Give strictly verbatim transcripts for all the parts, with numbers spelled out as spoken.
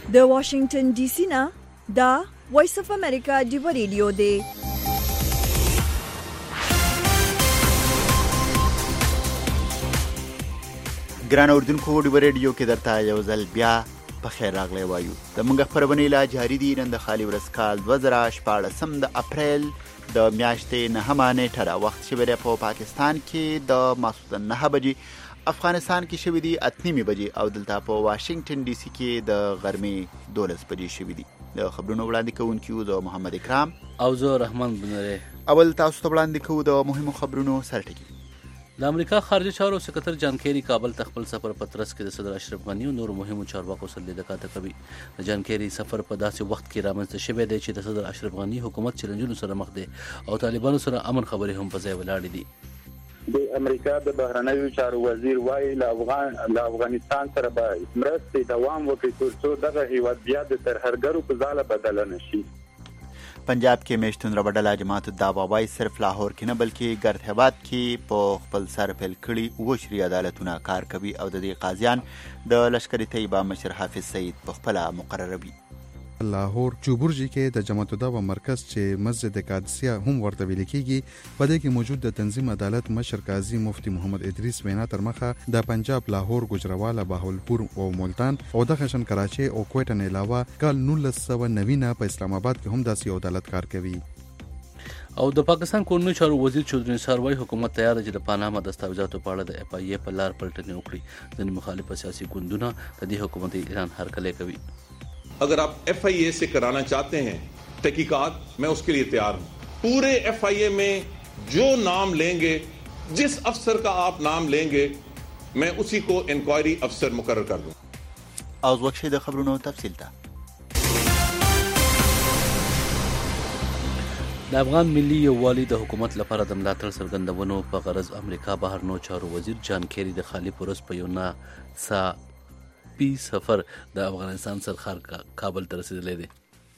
د واشنگټن ډي سي نه دا وایس اف امریکا دی ریډیو دی. ګران اوردونکو دی ریډیو کې درته یو ځل بیا په خیر راغلی وایو. د موږ خبرونه لا جاری دي. نن د خالي ورځ کال دوه زره شپاړسم د اپریل د میاشتې نهمه نیټه ده. وخت شوی دی په پاکستان کې د ماسخوتن نهه بجې، افغانستان کې شوی دی اته نیمې بجې او دلته په واشنگټن ډي سي کې د غرمې دولس بجې شوی دی. د خبرونو وړاندې کوونکي د محمد اکرام او زه رحمان بنره. اول تاسو ته وړاندې کوو د مهمو خبرونو سرټکی. د امریکا خارجه چارو سکرټر جان کیری کابل ته خپل سفر په ترڅ کې د صدر اشرف غنی او نور مهمو چارواکو سره لیدل کوي. د جان کیری سفر په داسې وخت کې رامنځته شوی دی چې د صدر اشرف غنی حکومت چیلنجونو سره مخ دی او طالبانو سره امن خبرې هم په ځای ولاړې دي. د امریکا د بهرنیو چارو وزیر وايي له افغان له افغانستان سره به مرستې دوام وکړي ترڅو دغه هیواد بیا د ترهګرو په ځاله بدل نشي. پنجاب کې میشتون ربډله جماعت الدعوا وايي صرف لاهور کې نه بلکې ګرد هیواد کې په خپل سر پیل کړي اوه شری عدالتونه کار کوي او د دې قاضیان د لشکري طیبه مشر حافظ سعید په خپل مقرروي. لاهور چوبورجی کې د جماعت الدعوا مرکز چې مسجد قادسیه هم ورته ویل کېږي په دې کې موجود د تنظیم عدالت مشر قاضي مفتی محمد ادریس وینا تر مخه د پنجاب، لاهور، ګوجرواله، بهاولپور او ملتان او د خشن کراچي او کوټه نه علاوه کال نولس سوه نوي نه په اسلام آباد کې هم داسې عدالت کار کوي. او د پاکستان کورنیو چارو وزیر چودري نثار وايي حکومت تیار دی چې د پاناما دستاویزاتو په اړه د اف ای ای په لار پلټنې وکړي. ځینې مخالف سیاسي ګوندونه د دې حکومتي اعلان هرکلی کوي. अगर आप F I ए से कराना चाहते हैं तहकीकात, मैं उसके लिए तैयार हूं. पूरे एफ आई ए में जो नाम लेंगे, जिस अफसर का आप नाम लेंगे, मैं उसी को इंक्वायरी अफसर मुकर्रर कर दूं. اوس وخت د خبرونو تفصیل ته. د افغان ملي یووالي د حکومت لپاره د ملاتړ څرګندونو په غرض امریکا بهرنیو چارو وزیر جان کیری د خالي پروس په یو نه سا پی سفر د افغانستان سرخار کابل ته رسیدلی دی.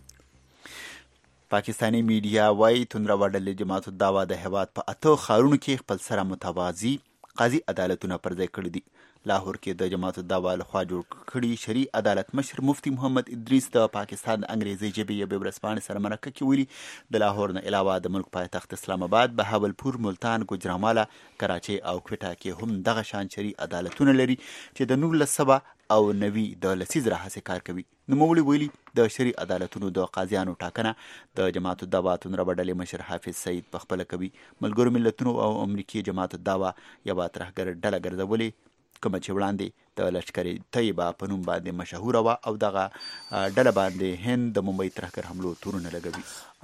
پاکستانی میډیا وايي توندروډلې جماعت الدعوا د هیواد په اته ښارونو کې خپل سره متوازي قاضي عدالتونه پر ځای کړي دي. لاهور کې د جماعت الدعوا لخوا جوړ کړي شرعي عدالت مشر مفتی محمد ادریس د پاکستان د انګریزي ژبې یوې ورځپاڼې سره مرکه کې ویلي د لاهور نه علاوه د ملک پایتخت اسلام آباد، بهاولپور، ملتان، ګوجرانواله، کراچۍ او کوټه کې هم دغه شان شرعي عدالتونه لري چې د نولس سوه او نوي د لسیز راهیسې کار کوي. نوموړي ویلي د شرعي عدالتونو د قاضیانو ټاکنه د جماعت الدعوا توندروډلې مشر حافظ سعید په خپله کوي. ملګرو ملتونو او امریکې جماعت الدعوا یوه ترهګر ډله ګرځولې کومه چې وړاندې د لشکري طیبه په نوم باندې مشهوره وه او دغه ډله باندې هند د ممبۍ ترهګر حملو تورونه لګوي.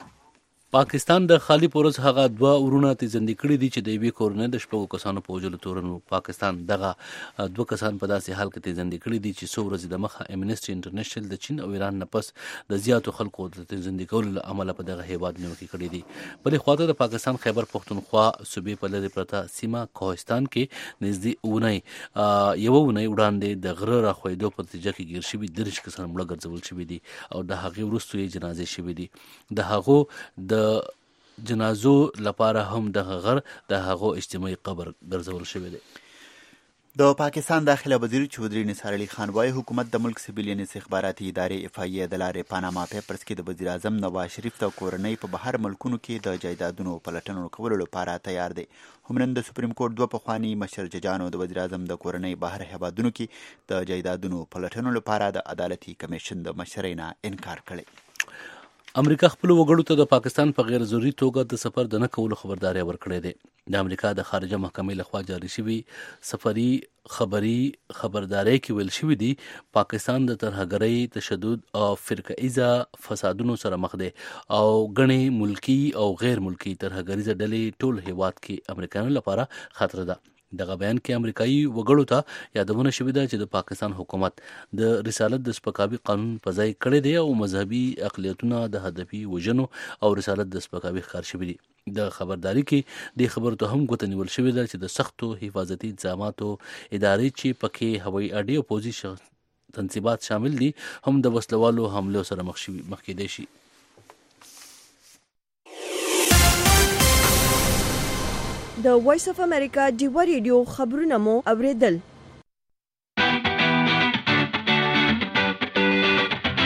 پاکستان د خالي پورز هغه دوه ورونه تیزندې کړي دي چې د یوې کورنۍ د شپږو کسانو په وژلو تورن. پاکستان دغه دوه کسان په داسې حال کې تیزندې کړي دي چې څو ورځې د مخه امنیسټي انټرنیشنل د چین او ایران نه پس د زیاتو خلکو د تیزندې کولو له امله په دغه هیواد نیوکې کړي دي. بلې خواته د پاکستان خیبر پښتونخوا صوبې په لرې پرته سیمه کوهستان کې نږدې اونۍ یوه اونۍ وړاندې د غره راخوېدو په نتیجه کې ګیر شوي دېرش کسان مړه ګرځول شوي دي او د هغې وروستو یې جنازې شوي دي. د هغو د جنازو لپاره هم دغه غر د هغو اجتماعي قبر ګرځول شوی دی. د پاکستان داخله وزیر چودري نثار علي خان وايي حکومت د ملک سیویلین استخباراتي ادارې اف ای ای د لارې پاناما پیپرز کې د وزیر اعظم نواز شریف د کورنۍ په بهر ملکونو کې د جایدادونو پلټنو کولو لپاره تیار دی. هم نن د سپریم کورټ دوه پخواني مشر ججانو د وزیر اعظم د کورنۍ بهر هیوادونو کې د جایدادونو پلټنو لپاره د عدالتي کمیشن د مشرۍ نه انکار کړی. امریکا خپل وګړو ته د پاکستان په غیر ضروري توګه د سفر د نه کولو خبرداری ورکړې ده. د امریکا د خارجه محکمې لخوا جاری شوی سفري خبري خبرداري کې ویل شوی دی پاکستان د ترهګرۍ، تشدد او فرقه‌ایزه فسادونو سره مخ دی او غني ملکی او غیر ملکی ترهګریزه ډلې ټول هیواد کې امریکایانو لپاره خطر ده. دغه بیان کې امریکایي وګړو ته یادونه شوې ده چې د پاکستان حکومت د رسالت د سپکاوي قانون په ځای کړی دی او مذهبي اقلیتونه د هدفي وژنو او رسالت د سپکاوي ښکار شوي دي. د خبرداري کې د خبرو ته هم ګوته نیول شوې ده چې د سختو حفاظتي انتظاماتو ادارې چې پکې هوایي اډې او پوځي تنصیبات شامل دي هم د وسلوالو حملو سره مخ کېدای شي. د وایس اف امریکا دیوا ریډیو خبرونه مو اوریدل.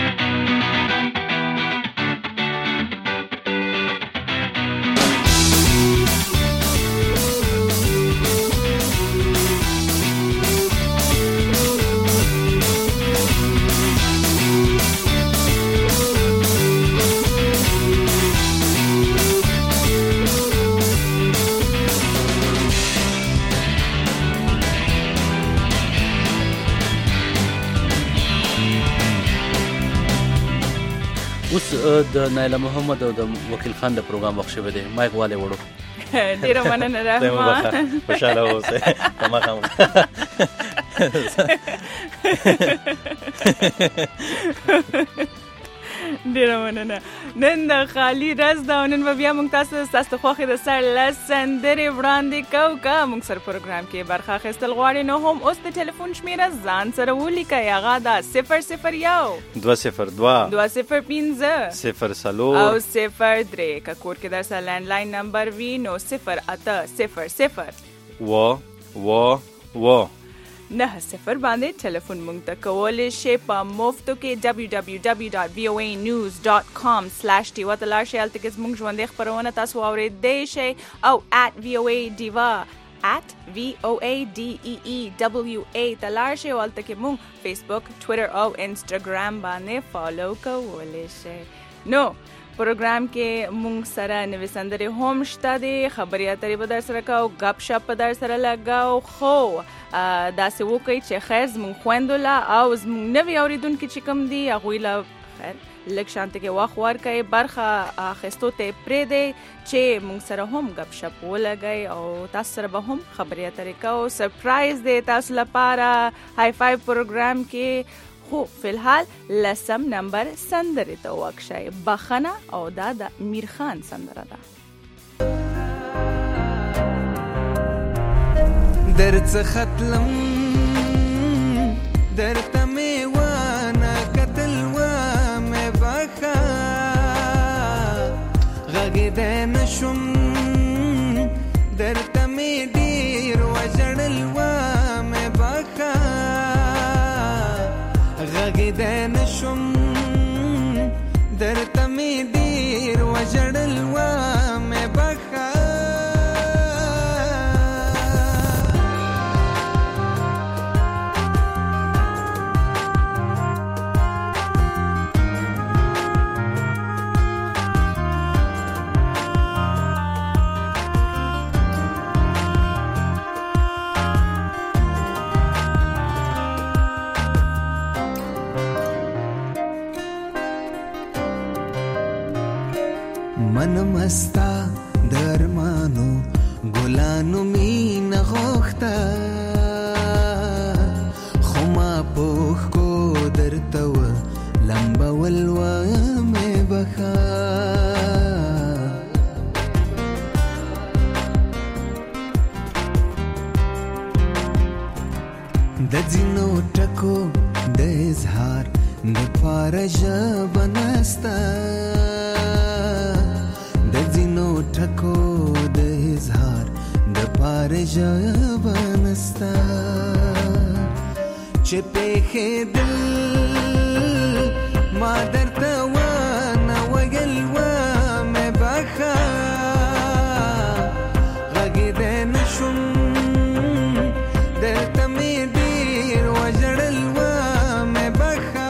اوس د نایله محمد او د وکیل خان د پروګرام وخت شوی دی مایک والے وړو ډیره مننه رحمان خوشاله اوسه تمام ډیره مننه نن د خالی راز دا نن بیا موږ تاسو تاسو خوخه د سر لسندري وړاندې کو کا موږ سر پروګرام کې برخه اخیستل غواړي نو هم اوس د ټلیفون شمیره ځان سره ولیکئ هغه دا صفر صفر یو دوه صفر دوه دوه صفر پنځه صفر څلور او صفر درې که کور کې در سره لینډلاین نمبر وي نو صفر اته صفر صفر و و و نه صفر باندې ټلیفون مونږ ته کولی شئ په مفتو کې دبلیو دبلیو دبلیو ډاټ وی او ای نیوز ډاټ کام سلیش ډیوا ته لاړ شئ هلته کې زموږ ژوندۍ خپرونه تاسو واورېدی شئ او ات وی او ای ډیوا ات وی او ای ډي ای ای دبلیو ای ته لاړ شئ او هلته کې مونږ فیسبوک ټویټر او انسټاګرام باندې فالو کولی شئ نو پروګرام کې مونږ سره نوې سندرې هم شته دي خبرې اترې به در سره کوو ګپ شپ به در سره لګاو خو داسې وکړئ چې خیر زموږ خویندو له او زموږ نوي اورېدونکي چې کوم دي هغوی له خیر لږ شانته کې وخت ورکړئ برخه اخیستو ته یې پرېږدئ چې مونږ سره هم ګپ شپ ولګئ او تاسو سره به هم خبرې اترې کوو سرپرایز دی تاسو لپاره های فای پروګرام کې خو فلحال لسم نمبر سندره ته وکشئ بخنه او دا د امیر خان سندره ده درڅ ختلم درته مې وانه کتل وامې بخه غږېدی نشم درته مې ډېر وژړل وامې بخه غږېدی نشم درته مې ډېر وژړل وامې بخه من مستا درمانو ګلانو مینه غوښته خو ما پوښ کو درته و لمبول ومې بخه د ځینو ټکو د اظهار دپاره ژبه نسته ټکو د اظهار د پاره ژبه نسته چې پېښېدل ما درته ونه ویل ومې بخه غږېدی نشم درته مې ډېر وژړل ومې بخه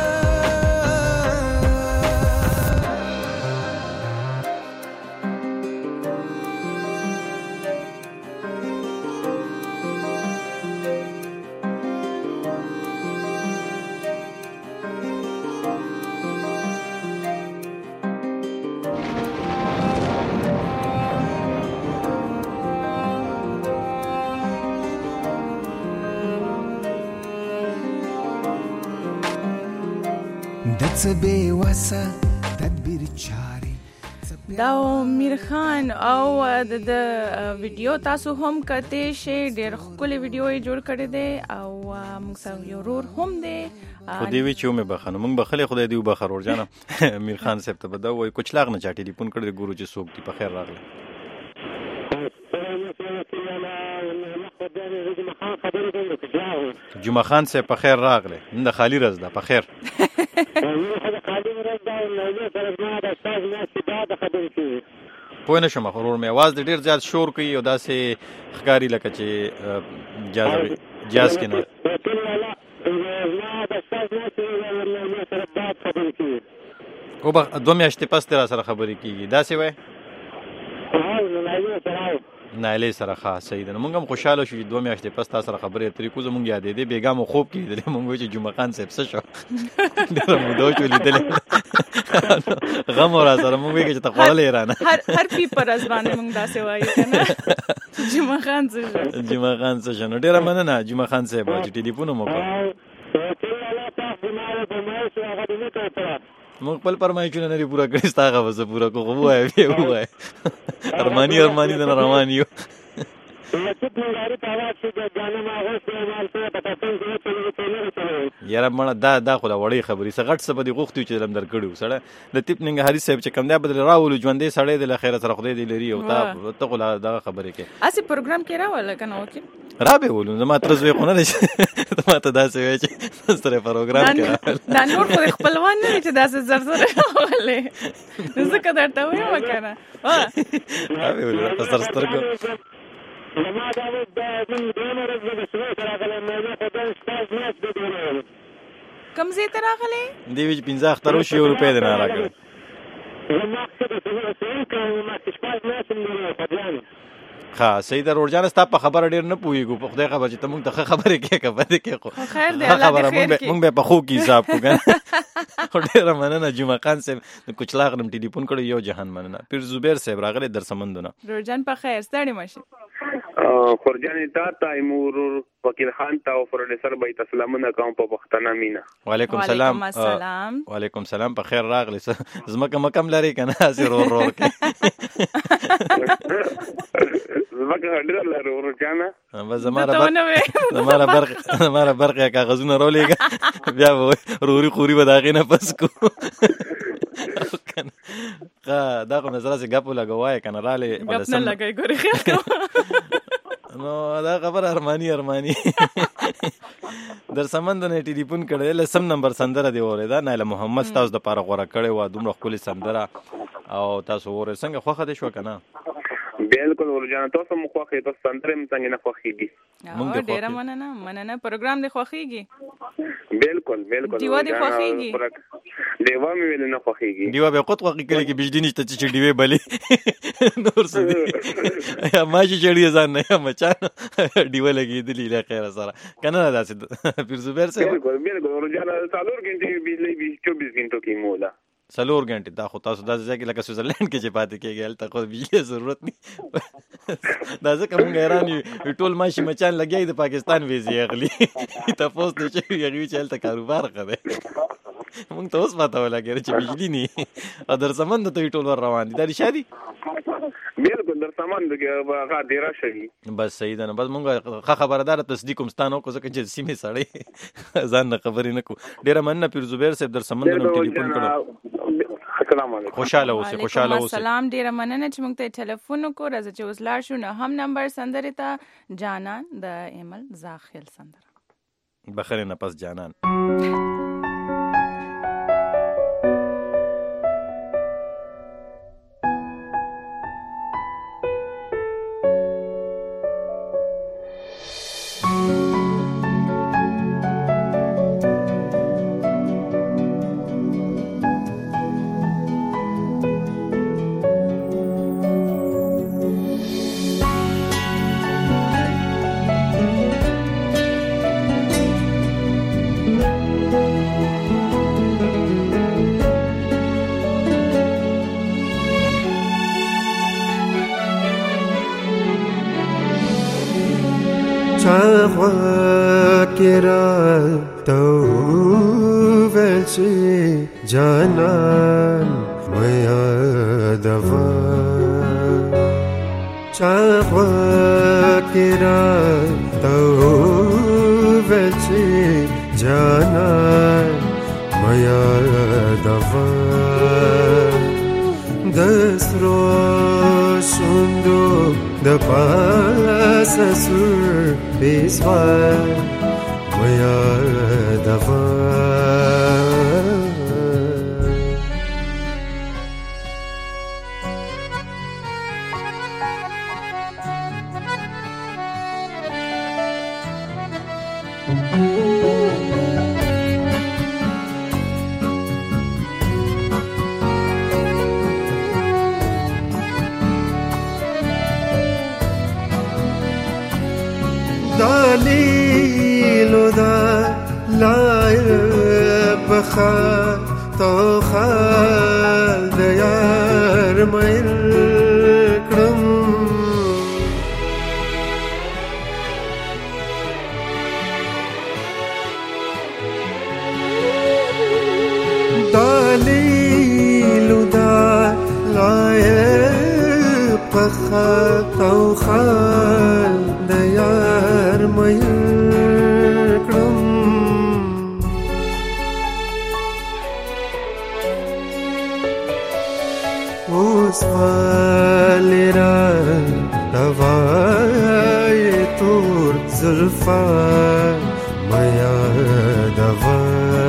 دا امیر خان او د ویډیو تاسو هم کته شي ډېر ښکلی ویډیو یې جوړ کړی دی او موږ سره یو ورور هم دی خو دې وی چې مې بخنه موږ بخلې خدای دې وبخر ورجانه امیر خان صاحب ته بده وای کوچ لاغ نه چا ټلیفون کړی ګورو چې څوک دی په خیر راغله جمعه خان صاحب په خیر راغله نن د خالی رز ده په خیر پوه نه شم ورور مې आवाज ډېر زیات شور کوي او داسې ښکاری لکه چې جاز جاز کې نه او به دوه میاشتې پس تر سره خبرې کیږي داسې وای نایله سره خاص صحیح ده. موږ هم خوشاله شو چې دوه میاشتې پس تاسو سره خبرې اترې کوو. زموږ یادې دې بیګا مو خوب کې لیدلې. موږ وایو چې جمعه خان صاحب څه شو ډېره موده وشوه لیدلې. غم ورا سره موږ وایو چې ته خوړلې یې رانه. هر پی پر از باندې موږ داسې وایو که نه جمعه خان څه شو جمعه خان څه شو. نو ډېره مننه جمعه خان صاحب چې ټلیفون مو وکړ. موږ خپل فرمایشونه نه دي پوره کړي، ستا هغه به زه پوره کړو. خو ووایه بیا ووایه ارماني ارماني د نه روان یو. یاره مړه دا دا خو دا وړې خبرې څه غټ څه به دې غوښتي چې علم در کړي وو. سړی د تیپ ننګرهاري صاحب چې کوم دی به راولو ژوندی سړی دی له خیره سره خدای دې لري. او تا ته خو دغه خبرې کوې هسې پروګرام کې راوله که نه وکیل را به ولو. زما تره زوی خو نه دی چې ته ما ته داسې وایې چې سره پروګرام کې راول. دا نور خو د خپلوان نه دی چې داسې زر زر راولې. نو ځکه درته وایم که نه را به ولو په سر سترګو. کوم ځای ته راغلی؟ دی وی چې پنځه اختر وشي یو روپۍ دې نه راکړی. ښه صحیح ده. روړ جانه ستا په خبره ډېر نه پوهېږو. په خدای خبر چې ته مونږ ته ښه خبرې کوې که بدې کوې. خو خیر دی الله دې خیر کړي. مونږ به په ښو کې حساب کړو که نه. خو ډېره مننه جمعه خان صاحب د کوچلاغ نم ټلیفون کړی. یو جهان مننه. پیر زبیر صاحب راغلی در سمندونه. روړ جان په خیر ستړی مه شي. خورجانې تا ته ایمور وکیل خان ته او پروډیوسر به یې سلامونه کوم په پښتنه مینه. وعلیکم سلام. وعلیکم سلام. په خیر راغلی. ځمکه مکم لرې که نه هسې رور رور کې ځمکه ډېره لرو ورجانه. بس زماره برقې کاغذونه راولېږه بیا به روري خوري به د هغې نه پس کړو. دا خو مې سره چې ګپ ولګه وایه که نه رالې ګپ نه لګئ ګورې خیال کوه. نو دا خبر ارمانی ارمانی در سمند نه ټلیفون کړی. لسم نمبر سندره دی اورېده. نایله محمد تاسو دپاره غوره کړې وه. دومره ښکلې سندره او تاسو اورئ. څنګه خوښه دې شوه که نه؟ بالکل ورجانه تاسو مو خوښې. تاسو سندرې هم څنګه نه خوښېږي؟ ډېره مننه مننه. پروګرام دې خوښېږي؟ بالکل بالکل. ډیوه دې خوښېږي؟ ډیوه مې ولې نه خوښېږي. ډیوه بیا خود خوښي کړي کې بجلی نشته چې ډیوې بلې نور څه دي. یا ماشي چړي ځان نه یا مچان ډیوه لګېدلې له خیره سره که نه داسې. پیر زبیر صاحب بالکل بالکل ورجانه څلور غنټې بجلی چوبیس غنټو کې مولا څلور غنټې. دا خو تاسو داسې ځای کې لکه سویزرلینډ کې چې پاتې کېږي هلته خو بجلی ضرورت نه. دا ځکه مونږ حیران یو ټول ماشي مچان لګیا د پاکستان ویزې اخلي. تپوس نه شوي هغې وي چې هلته کاروبار ښه دی. مونږ ته اوس پته ولګېده چې بجلی نه او در سمند ته یې ټول ور روان دي. دا رښتیا دي؟ بالکل در سمند کې هغه ډېره شوي. بس صحیح ده. نو بس مونږ ښه خبرداره تصدیق هم ستا نه وکړو ځکه چې سیمې سړی ځان نه خبرې نه کړو. ډېره مننه پیر زبیر صاحب در سمند نه ټلیفون کړو. السلام علیکم. خوشاله اوسئ. خوشاله اوسئ. سلام. ډېره مننه چې موږ ته ټلیفون وکړو. راځه چې اوس لاړ شو نو هم نمبر سندرې ته جانان د ایمل زاخیل سندره. بخیر نه پس جانان. جانان میا دوا چاخوا کرا تو وچی جانان میا دوا دسرو شوندو د پاس سر بیسوا میا دوا دلیلو دا لایق بخا تو خال د یار مېل کړم دلیلو دا لایق بخا تو خال د یار مېل کړم اوس والرا دوای تور زلفا میا دوا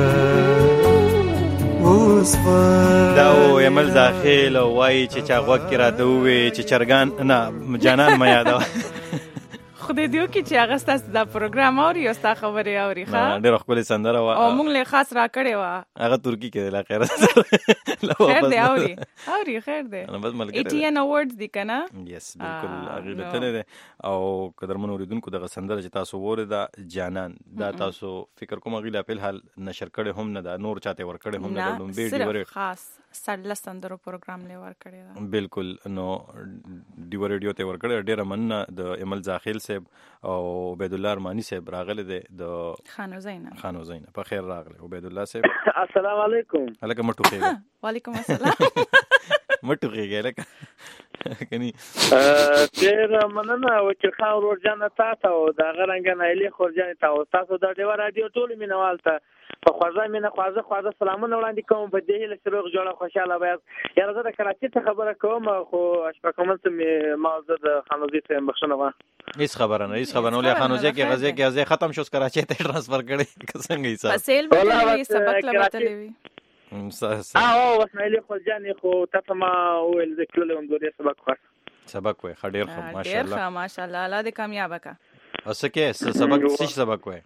اوس دا و یمل داخل وای چې چا غوږ کې را دوي چې چرګان نه جانان میا دا خدای دیو کې چې هغه ستاسو دا پروګرام اوري او ستاسو خبرې اوري ښه ډېر ښکلې سندره وه او موږ له خاص را کړې وه هغه ترکي کې دی لا خیر خیر دی اوري اوري خیر دی ایټین اواردز دی که نه یس بالکل هغې لیدلی دی او که درمن اورېدونکو دغه سندره چې تاسو واورېده جانان دا تاسو فکر کوم هغې لا فلحال نشر کړې هم نه ده نور چاته یې ورکړې هم نه ده لومبۍ صرف خاص سړلس سندرو پروګرام لی ورکړې ده بالکل نو ډیو ریډیو ته ورکړې ډېره مننه د ایمل زاخیل صاحب او عبید الله ارمانی صاحب راغلی دی د خانو زینب خانو زینب په خیر راغلی عبید الله صاحب السلام علیکم هلکه مه ټوخېږه وعلیکم السلام مه ټوخېږه هلکه کني ډېر مننه وکیل خان ورور جان تا ته او د هغه رنګه نایلې خورجانې ته او تاسو د ډیوه راډیو ټولو مینوال ته په خوږه مینه خوازه خوازه سلامونه وړاندې کوم په دې هیله چې روغ جوړه خوشحاله باید یاره زه د کراچۍ ته خبره کوم خو اشفاقمن ته مې ما زه د خانوزۍ ته یم بخښنه وه هیڅ خبره نه هیڅ خبره نه ولې خانوزۍ کې غزې کې غزې ختم شو کراچۍ ته ټرانسفر کړی که څنګه حساب په سیل به سبق لبتلی وي او اوس نایلې خورجانې خو تا ته ما وویل زه تللی وم دوه سبق خوښ سبق وای ښه ډېر ښه ماشاءالله ډېر ښه ماشاءالله الله دې کامیابه کا او څه کې څه سبق څه سبق وای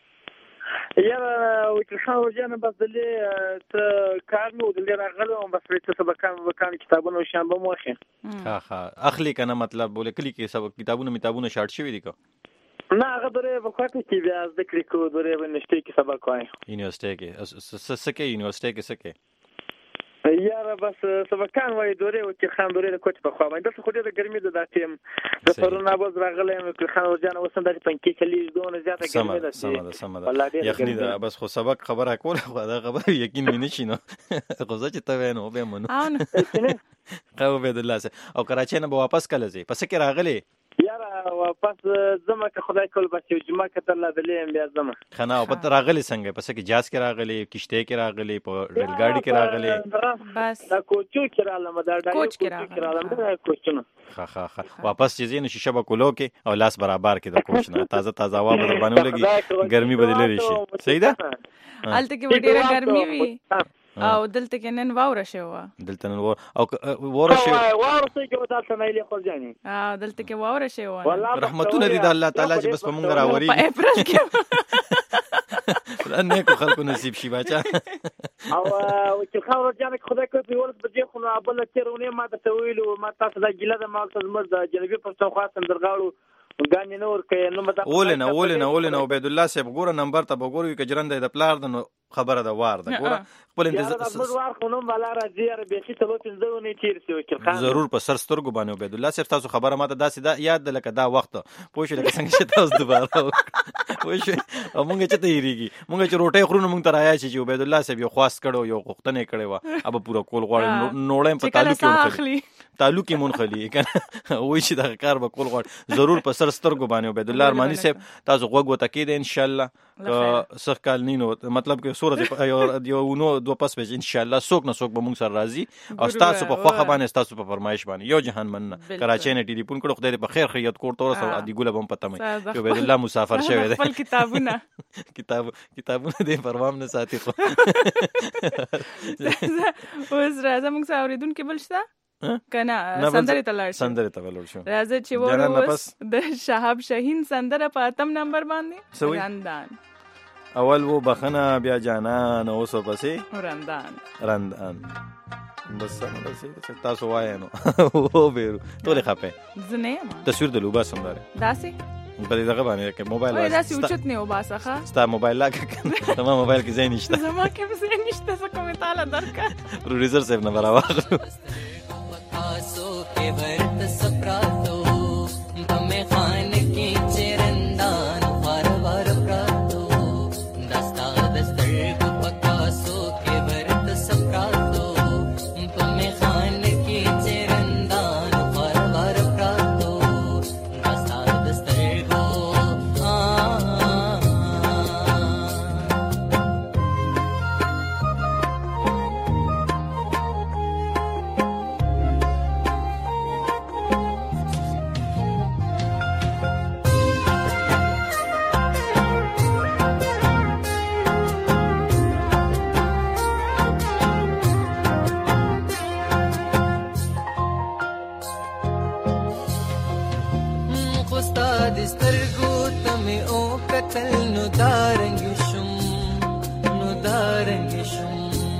یاره وکیل خان ورجانه بس دلې ته کار مې و دلې راغلی وم بس ته سبقان وبقان کتابونه او شیان به مو اخلي ښه ښه اخلي که نه مطلب لیکلي کې سبق کتابونه متابونه شارټ شوي دي که نه هغه درې په کوټه کې بیا زده کړې کوو درې به یونیورسټۍ کې سبق وایي یونیورسټۍ کې څه کې یونیورسټۍ کې څه کې یاره بس سبقان وایي دورې وکیل خان دورې د کوټې په خوا باندې دلته خو ډېره ګرمي ده دا ټیم زه پرون نابوز راغلی یم وکیل خان ورجانه اوس هم داسې پنکې چلیږي دونه زیاته ګرمي ده سمه ده سمه ده یخني ده بس خو سبق خبره کوله خو دا خبره یقین مې نه شي نو خو زه چې ته وایې نو بیا منو ښه عبیدالله صاحب او کراچۍ نه به واپس کله ځې په څه کې راغلی یاره واپس ځمه که خدای کول بس یو جمعه کتر لا دلې یم بیا ځمه ښه نه او په راغلی څنګه په څه کې جاز کې راغلی کښتۍ کې راغلی په ریل ګاډي کې راغلی بس دا کوچو کې رالم دا ډایو کې رالم دا کوچونه ښه ښه ښه واپس چې ځې نو شیشه به کولو کې او لاس برابر کې د کوچ نه تازه تازه هوا به در باندې ولګي ګرمي به دې لرې شي صحیح ده هلته کې به ډېره ګرمي وي او دلته کې نن واوره شوې وه دلته نن او واوره شوې واوره شوې چې دلته نایلې خورجانې او دلته کې واوره شوې وه رحمتونه دي د الله تعالی چې بس په مونږ راورېږي په اپریل کې نیکو خلکو نصیب شي باچا او وکیل خان ورجانه که خدای کوي په یولس بجې خو نو بله تېره اونۍ ما درته ویلي وو ما تاسو دا ګیله ده ما ورته زموږ د جنوبي پښتونخوا سندرغاړو ګانې نه ورکوي نو به ولې نه ولې نه ولې نه عبیدالله صاحب ګوره نمبر ته به ګورو که جرنده د پلار ده نو خبره ده وار ده ګوره خپل انتظار وار خو نوم والا راځي یاره بیخي څلور پنځه اونۍ تېر شي وکیل خان ضرور په سر سترګو باندې عبیدالله صاحب تاسو خبره ماته داسې ده یاد ده لکه دا وخت پوه شوې لکه څنګه چې تاسو دوباره پوه شوې او مونږ چې ته هېرېږي مونږ چې روټۍ خورو نو مونږ ته رایاد شي چې عبیدالله صاحب یو خواست کړی یو غوښتنه یې کړې وه هغه پوره کول غواړي نوړی په تعلق کې ونښلي تعلق یې مونښلي که نه وایي چې دغه کار به کول غواړي ضرور په سر سترګو باندې عبیدالله ارماني صاحب تاسو غوږ ورته کېدی انشاءالله که سخ کال نه نو مطلب که څو ورځې یو نو دوه پس به انشاءالله څوک نه څوک به مونږ سره راځي او ستاسو په خوښه باندې ستاسو په فرمایش باندې یو جهان مننه کراچۍ نه ټلیفون کړو خدای دې په خیر خیریت کور ته ورسوه ادي ګله به هم پته مې چې عبیدالله مسافر شوی دی خپل کتابونه کتاب کتابونه دې پروام نه ساتي خو اوس راځه مونږ سره اورېدونکي بل شته کنه سندرې ته لاړ شو سندرې ته ولاړ شو راځه چې وره اوس د شهاب شاهین سندره په اتم نمبر باندې رندان اول وو بخنه بیا جانان اوس پسې رندان رندان بس نه بس تاسو وایې نو و بیرو ټولې خپه زنه تصویر د لوبا سندره داسې په دې دغه باندې کې موبایل وای دا سی اوچت نه وباسه ښه ستا موبایل لا کنه تمام موبایل کې ځای نشته زما کې به ځای نشته څه کومه تعالی درکا پروډوسر صاحب نه راوغلو تاسو کې ورت سپراتو تمه خان کې چرندان وار وار پراتو دستا دستر کو پکاسو کې ورت سپراتو تمه خان کې چرندان وار وار پراتو دستا دستر کو نو دارنګ شم نو دارنګ شم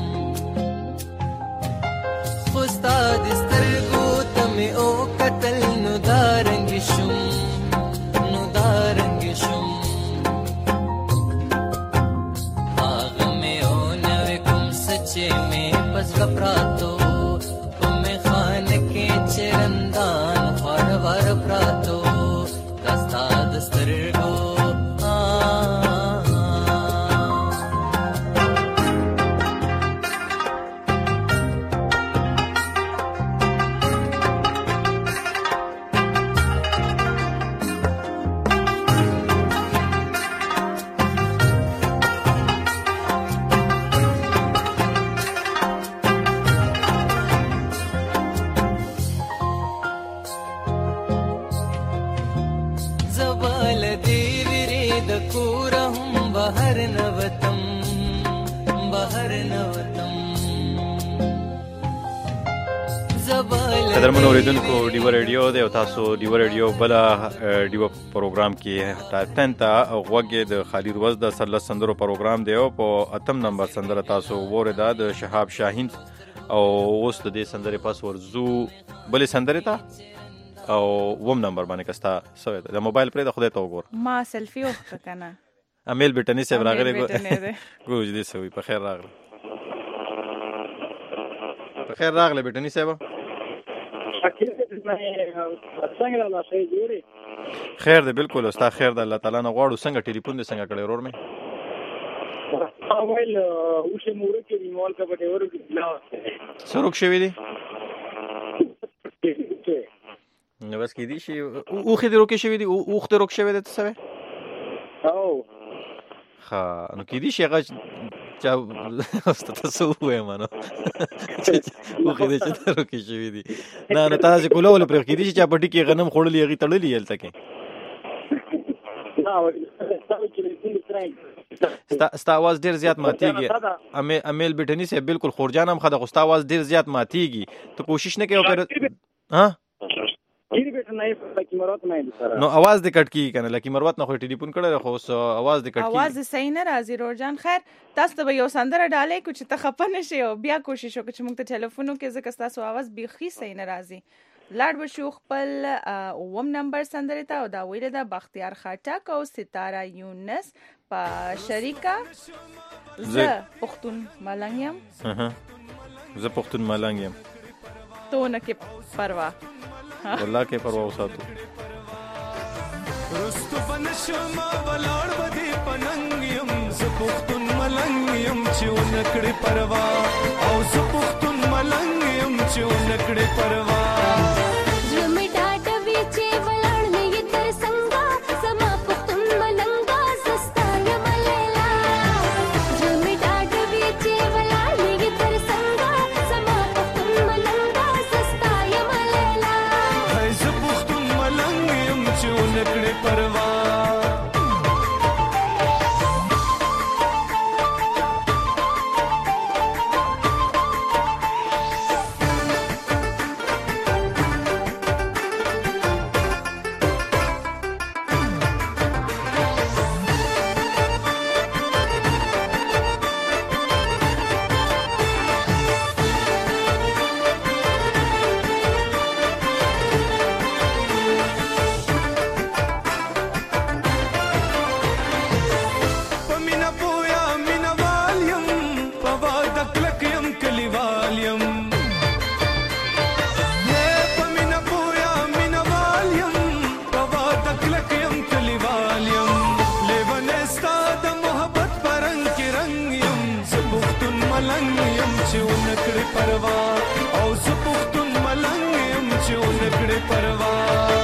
استاد سترګو تمه او قتل نو دارنګ شم نو دارنګ شم هغه مې او نو کوم سچې مې پس پراتو تمه خان کې چرندان وار وار پراتو استاد سترګو قدرمن اوریدونکو ډیو ریډیو د تاسو ډیو ریډیو بل ډیو پروګرام کې ټاټن ته غوږی د خالد روز د سرل سندرو پروګرام دی او په اتم نمبر سندره تاسو وردا د شهاب شاهین او اوس د دې سندره پاس ورزو بل سندره ته او ووم نمبر باندې کستا سوې د موبایل پر د خدای ته وګور ما سلفي وخت کنه امیل بټنی سیب راغلی ګوج دې سوي په خیر راغله په خیر راغله بټنی سیب خیر دی بالکل استا خیر دی الله تعالی نه غواړو څنګه ټلیفون دې څنګه کړی ورور مې موبایل اوسه مور کې دی مول کا پټه ور سروک شوی دی نو بس کې دی شي او خې دې روکې شوی دی او خې روک شوی دی څه وې او ها نو کې دی شي هغه چا تاسو وې مانو او خې دې چې روکې شوی دی نه نه تاسو کولول پر کې دی چې چا پټي کې غنم خورلې هغه تړلې هلته کې ستا ستا आवाज ډیر زیات ماتيږي امیل بټنی سه بالکل خورجان هم خدا غوستا आवाज ډیر زیات ماتيږي ته کوشش نه کوي پر ها نو आवाज دې کټ کی کنه لکه مروت نه خو ټلیفون کړه خو आवाज دې کټ کی आवाज صحیح نه راځي روزان خیر تاسو ته یو سندره ډالې کو چې ته خپه نشي او بیا کوشش وکړه چې موږ ته ټلیفونو کې ځکه تاسو आवाज بيخي صحیح نه راځي لاړ بشو خپل اوم نمبر سندره ته او دا ویل دا بختیار خټک او ستاره یونس په شریکا زه پښتون ملنګ یم زه پښتون ملنګ یم تو نه کې پروا والله کې پروا وساتو رستو بنشما بلاړ بدی پننګ یم زه پښتون ملنګ یم چې ونکړې پروا او زه پښتون ملنګ یم چې ونکړې پروا پروا او زه پښتون ملنګ يم چې ونکړې پروا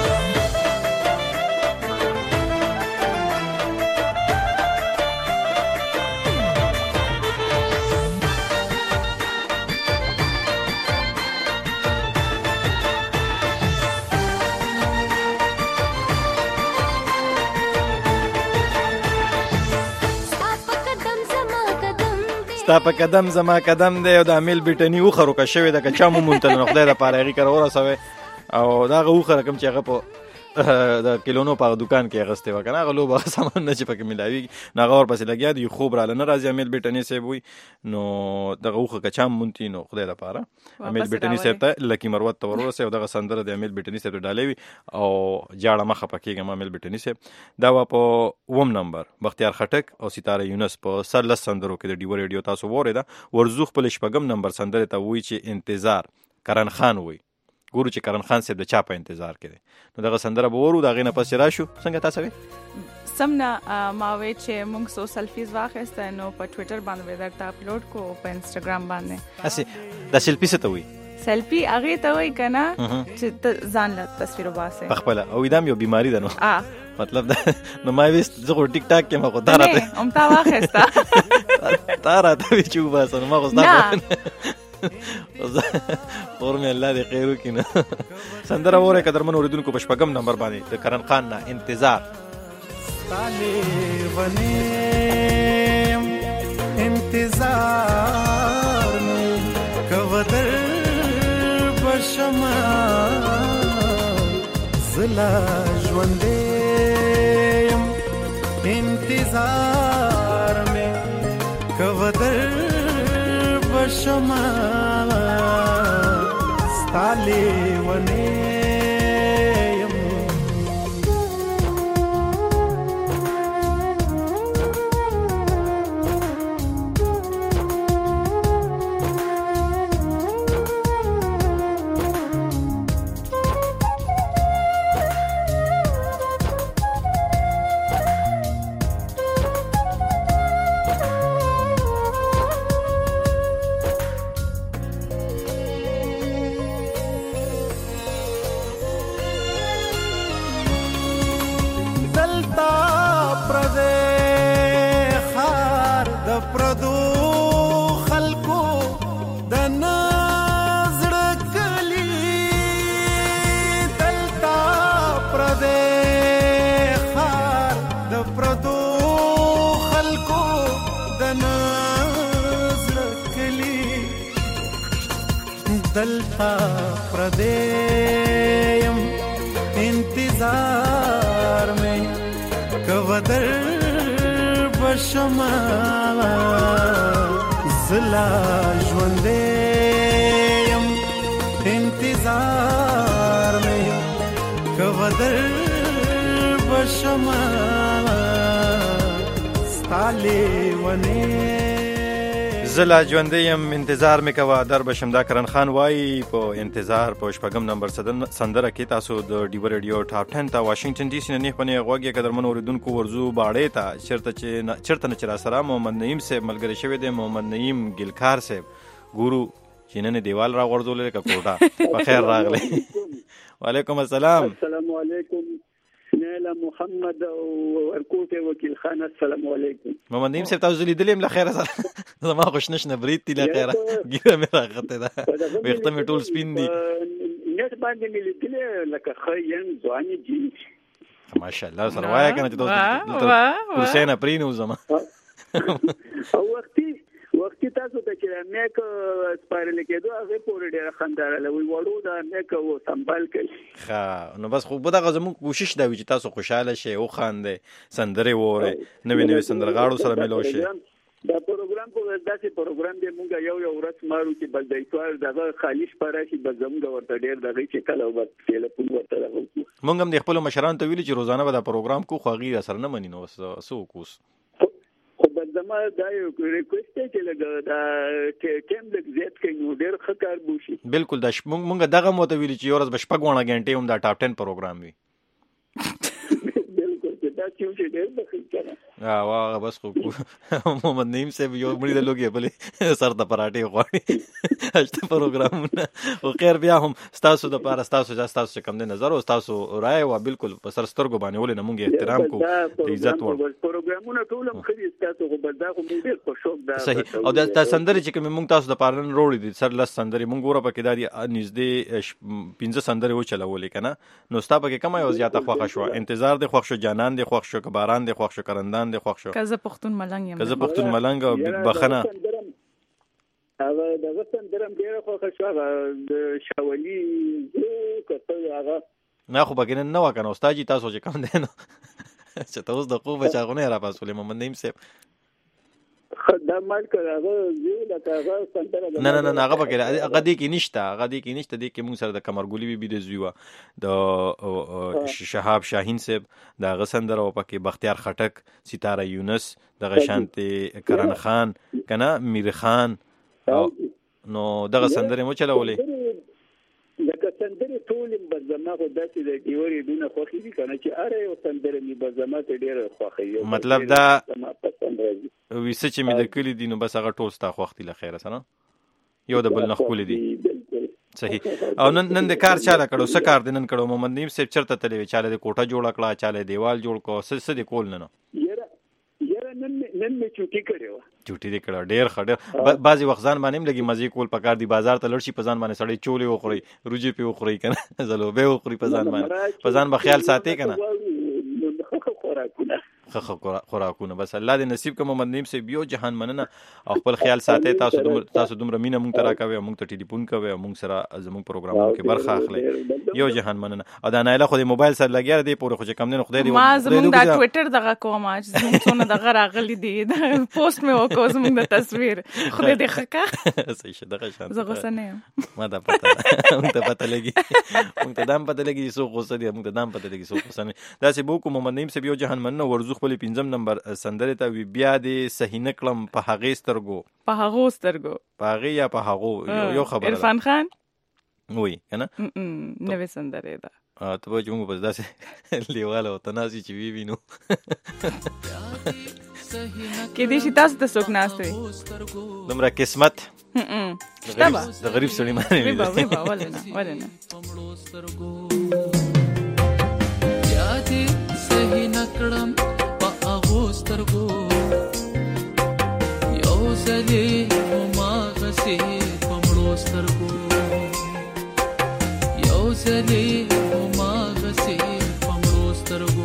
ستا په قدم زما قدم دی او د امیل بیټنی اوخه روکه شوې ده که چا مو مونتل نو خدای دپاره هغې کره ورسوئ او د هغه اوخه رقم چې هغه په د کلونو په دکان کې اغستې وه که نه هغه لوبه سامان نه چې پکې میلاوېږي نو هغه ورپسې لګیا دی خوب راله نه راځي امیل بیټني صاحب وي نو دغه اوخه که چا مونتي نو خدای دپاره امیل بیټني صاحب ته لکي مروت ته ورورسئ او دغه سندره د امیل بیټني صاحب ته ډالۍ وي او جاړه مه خفه کېږم امیل بیټني صاحب دا وه په اووم نمبر بختیار خټک او ستاره یونس په سر لس سندرو کې د ډیوه ریډیو تاسو واورېده ورزو خپل شپږم نمبر سندرې ته وایي چې انتظار کرن خان وایي ګورو چې کرن خان صاحب د چا په انتظار کې دی نو دغه سندره به ورو د هغې نه پسې راشو څنګه تاسو وې سم نه ما وې چې موږ سو سلفیز واخیسته نو په ټویټر باندې به درته اپلوډ کو په انسټاګرام باندې هسې دا سلفي څه ته وایي سلفي هغې ته وایي که نه چې ته ځان له تصویر وباسې پخپله او دا هم یو بیماري ده نو مطلب دا نو ما ویست زه خو ټیک ټاک کې ما خو تا راته هم تا واخیسته تا راته وي چې وباسه نو ما خو ستا اور میں اللہ دے خیر وکړي نه سندره وره قدرمن اوریدونکو په شپږم نمبر باندې د کرن خان نه انتظار تاله ونیم انتظار میں کوتر بشما زلا ژوندیم انتظار میں کوتر بشما ستاله ونیم دلتا پردیم انتظار میں کوتر بشما زلا ژوندیم انتظار میں کوتر بشما ستاله ونی زلا ژوندی یم انتظار مې کوه در بشم دا کرن خان وایي په انتظار په شپږم نمبر سندره کې تاسو د ډیوه ریډیو ټاپ ټن ته واشنګټن ډي سي نه نیغ په نیغ غوږ یې قدرمن اورېدونکو ورځو باړې ته چېرته چې چېرته نه چې راسره محمد نعیم صاحب ملګری شوی دی محمد نعیم ګلکار صاحب ګورو چې نن دیوال راغورځولی لکه کوټه په خیر راغلی وعلیکم السلام السلام علیکم نیلا محمد او ورکوټه وکیل خان السلام علیکم محمد نعیم صاحب تاسو لیدلې م له خیره سره زما خو شنه شنه برید دي له خیره ګیره مې راغته ده ویښته مې ټول سپین دي نیت باندې مې لیدلې لکه خیر ځواني دي ماشاءالله سره وایه کنه چې تاسو حسین پرینو زما او وختي وختي تاسو ته چې مې کو سپارل کېدو هغه پورې ډېر خنداراله وي وړو دا مې کو سنبال کړي ښه نو بس خو به دغه زموږ کوشش دا وي چې تاسو خوشحاله شئ وخاندئ سندرې واورئ نوې نوې سندرغاړو سره ملو شئ دا پروګرام په داسې پروګرام دی مونږ یو یو ورځ مارو چې بل د ایتوار دغه خالي شپه راشي به زموږ ورته ډېر دغه چې کله وخت ټلیفون ورته راغلی مونږ هم د خپلو مشرانو ته ویلي چې روزانه به دا پروګرام کو خو هغوی راسره نه مني نو څه وکوس خو بل زما دا یو ریکوست دی چې لږ دا ټیم لږ زیات کړي نو ډېر ښه کار به وشي بلکل دا مونږ دغه هم ورته ویلي چې یو ورځ به شپږ واړه ګنټې هم دا ټاپ ټن پروګرام وي بلکل چې دا داسې یو چې ډېر بخیل کنه ها واغه بس خو محمد نعیم صاحب یو مړي د لوګي بلې سر د پراټې غواړي هشته پروګرامونه او خیر بیا هم تاسو د پاره تاسو جا تاسو کم نه نظر او تاسو رائے وا بالکل په سر سترګو باندې ولې نه مونږ احترام کو عزت ور پروګرامونه ټول هم خري تاسو خو بل دا خو ډېر په شوق دا صحیح او د سندري چې کوم مونږ تاسو د پارن روړې دي سر لس سندري مونږ ګوره پکې دادي نږدې پنځه سندري و چلولې کنه نو ستا پکې کومه یو زیاته خوښه شو انتظار دی خوښ شو جانان دی خوښ شو باران دی خوښ شو کرندان دی خوښ شو کزه پختون ملنګ یم کزه پختون ملنګ او بخنه هغه د سندرم ډېر خوښ شو هغه د شاولي زو کته هغه نه خو بګین نه وکنه استاد جی تاسو چې کم دی نو چې تاسو د خو بچاغونه را پاسولې محمد نعیم صاحب دا مال کړه زه لکه هغه سندره نه نه نه هغه پکې هغه دې کې نشته هغه دې کې نشته دې کې موږ سره د کمرګولي بي بي د زیوا د شهاب شاهین صاحب د هغه سندره او پکې بختیار خټک ستاره یونس د غشانتي کرن خان کنه میر خان نو دغه سندره مو چلولې لکه سندرې ټول بزما خو داسې د ډیوري دونه خوښي دي کنه چې اره یو سندره می بزما ته ډېر خوښي مطلب دا ویسه چې می د کلی دي نو بس هغه ټول ستا خوښتي لخيره سره یو د بل نخول دي صحیح او نن نن د کار چاله کړو څه کار دنن کړو محمد نعیم صاحب چرته تلې چاله د کوټه جوړ کړه چاله دیوال جوړ کو څه څه د کول نه یره یره نن نن می چوټي کړو چوټي دې کړه ډېر خډه بعضی وخت ځان باندې لګي مزي کول پکار دی بازار ته لړشي په ځان باندې سړی چولې وخوري روجي په وخوري کنه زلوبه وخوري په ځان باندې په ځان به خیال ساتي کنه خخ خوراکونه بس الله دې نصیب کوم محمد نعیم صاحب یو جهان مننه او خپل خیال ساتي تاسو دومره تاسو دومره مینه مونږ ترا کوي مونږ ته ټلیفون کوي مونږ سره زموږ پروګرامونو کې برخه اخلي یو جهان مننه او دا نایله خو د موبایل سره لګیا دی پوره خو کم نه خدای دې ما زموږ د ټوئیټر دغه کوم چې زموږ څونه دغه راغلي دی پوسټ مې وکړ زموږ د تصویر خدای دې خکا صحیح شه دغه شان زه غوسه نه یم ما دا پته مونږ ته پته لګي مونږ ته دام پته لګي سو غوسه دي مونږ ته دام پته لګي سو غوسه نه دا چې بو کو محمد نعیم صاحب یو جهان مننه ورزو خپل پنځم نمبر سندره ته وی بیا دې صحیح نکلم په هغه سترګو په هغه سترګو په هغه یا په هغه یو خبره عرفان خان وای کنه نوې سندره ده ا ته به موږ بس داسې لیواله او تناسي چې وی وینو کې دې شي تاسو ته څوک ناشته دومره قسمت د غریب سړی باندې وی با وی با ولنه ولنه یادې صحیح نکړم سترګو یو ځلې ما غسې پمړو سترګو یو ځلې ما غسې پمړو سترګو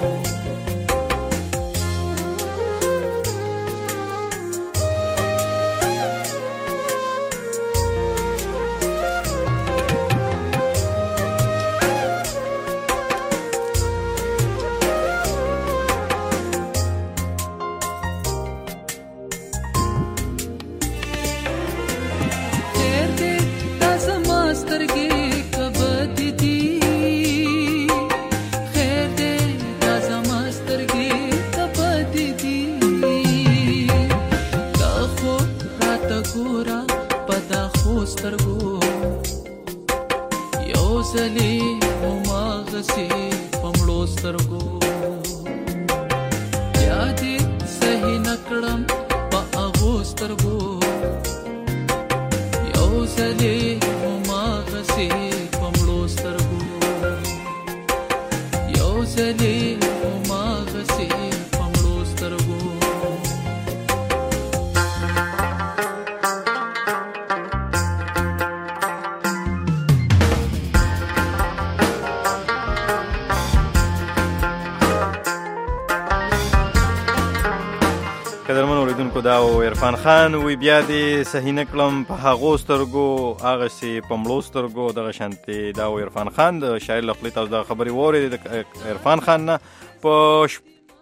عرفان خان وی بیا دې صحیح نکلم په هغه سترګو هغه سي په مړو سترګو دغه شانتي دا عرفان خان د شاعر لخوا تاسو د خبري وره د عرفان خان نه په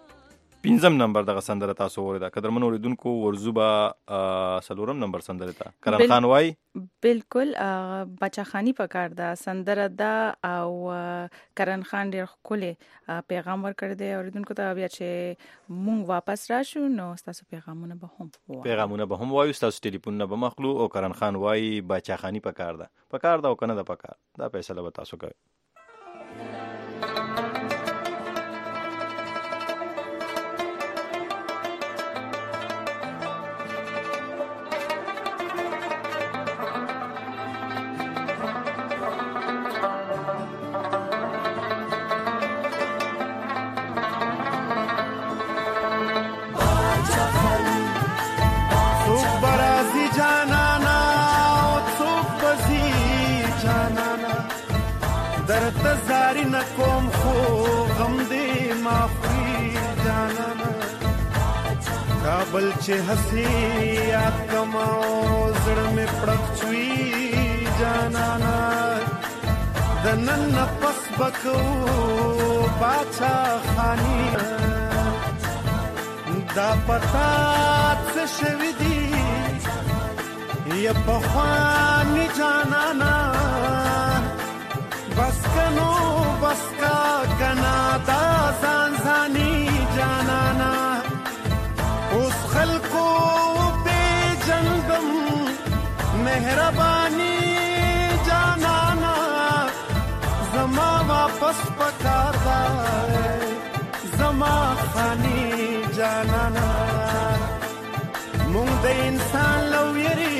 پنځم نمبر دغه سندره تاسو وره قدرمن اوریدونکو ورزوبا سلورم نمبر سندره تا کرن خان وای بالکل بچا خانی پکار دا سندره دا او کرن خان ډیر خپل پیغام ورکړ دی اوریدونکو ته بیا چې مونږ واپس راشو نو تاسو پیغامونه به هم پیغامونه به هم وایو تاسو ټلیفون نه به مخلو او کرن خان وای بچا خانی پکار دا پکار دا او کنه دا پکار دا فیصله به تاسو کوي بل چې هسي یاد کما زړه مې پړق چوي جانانا د نن نفس بکو باچا خانی دا پتا څه شوي دي یا پخوانی جانانا بس کنو بس کا کنا دا ځان ځاني جانانا اوس خلکو بے جنگم مهربانی جانانا زما واپس پکار دا زما خانی جانانا مونږ د انسان لویری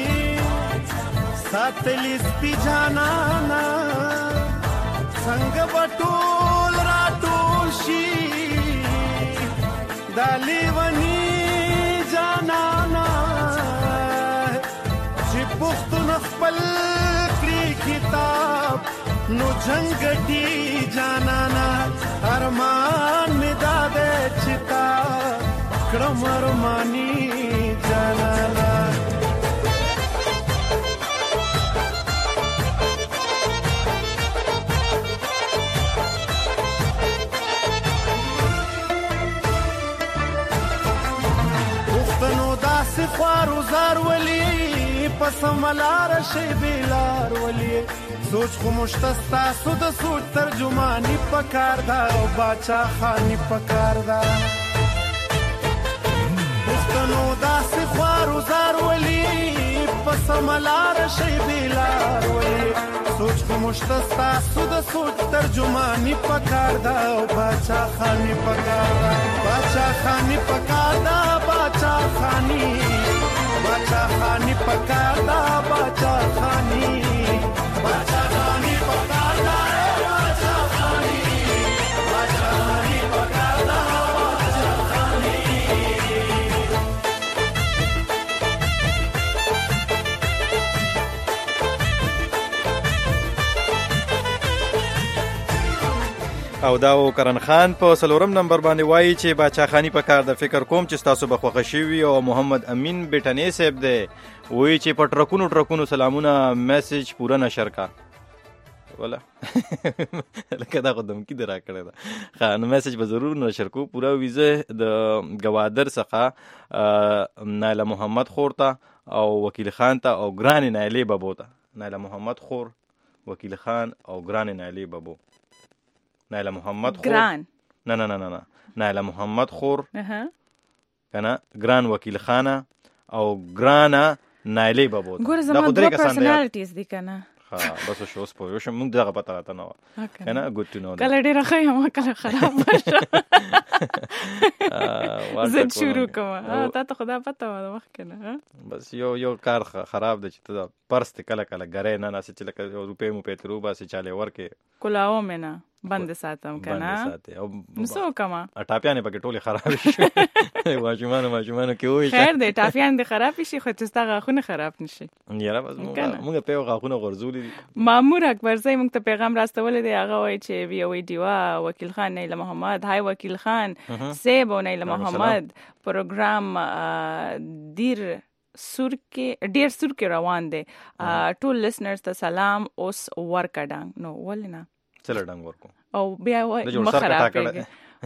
ساتلی سپی جانانا څنګه بټول را ټول شي دالی ونی جانانا چې پښتون خپل کړي کتاب نو جنگټي جانانا ارمان می داده چتا کړم ارمانی جانانا خوارو زار ولی پس ملار شی بیلار ولی سوچ خو مشتستا سو د سوچ ترجمانی پکار دا او باچا خانی پکار دا پختنو داس خوارو زار ولی پس ملار شی بیلار ولی سوچ خو مشتستا سو د سوچ ترجمانی پکار دا او باچا خانی پکار دا باچا خانی پکار دا باچا خانی باچا خانی پکار دا باچا خانی باچا خانی پکار دا باچا خانی باچا خانی پکار دا باچا خانی او دا و کرن خان په سلورم نمبر باندې وایي چې باچا خانی په کار د فکر کوم چې تاسو به خوښ شي. او محمد امین بیٹنی صاحب دی وایي چې په ټرکونو ټرکونو سلامونه میسج پوره نشر کا ولا لکه دا خو دمکی درا کړی دا خان میسج به ضرور نشر کو پورا ویزه د گوادر څخه نایله محمد خور ته او وکیل خان ته او ګران نایله بابو ته نایله محمد خور وکیل خان او ګران نایله بابو نایله محمد خور ګران نه نه نه نه نایله محمد خور کنه ګران وکیل خانه او ګرانه نایله بابو ګور زما دوه پرسنالټیز دي کنه ها بس شو اوس په یو شم موږ دغه پته راته نه و کنه ګوډ ټو نو کله ډیره ښه یم کله خراب شه زه شروع کوم تا ته خدا پته و وخت کنه بس یو یو کار خراب دی چې ته پرست کله کله غره نه نه چې لکه روپې مو پېترو باسي چاله ورکه کولاو منا بند ساتم کنه نسو کما ټاپیانه پکې ټوله خراب شي واجمانو واجمانو کې وای خیر دی ټاپیان دي خراب شي خو چې ستاسو غاخونه خراب نشي یاره بس موږ په غاخونه غرزولې دي. مامور اکبر زای موږ ته پیغام راستول دی هغه وای چې وی وی دیوا وکیل خان نیل محمد هاي وکیل خان سیب او نیل محمد پروګرام دیر سور کې ډیر سور کې روان دي ټول لسنرز ته سلام اوس ورکډنګ نو ولنا چل ډنګ ورکو او بیا وای مخرا پیګه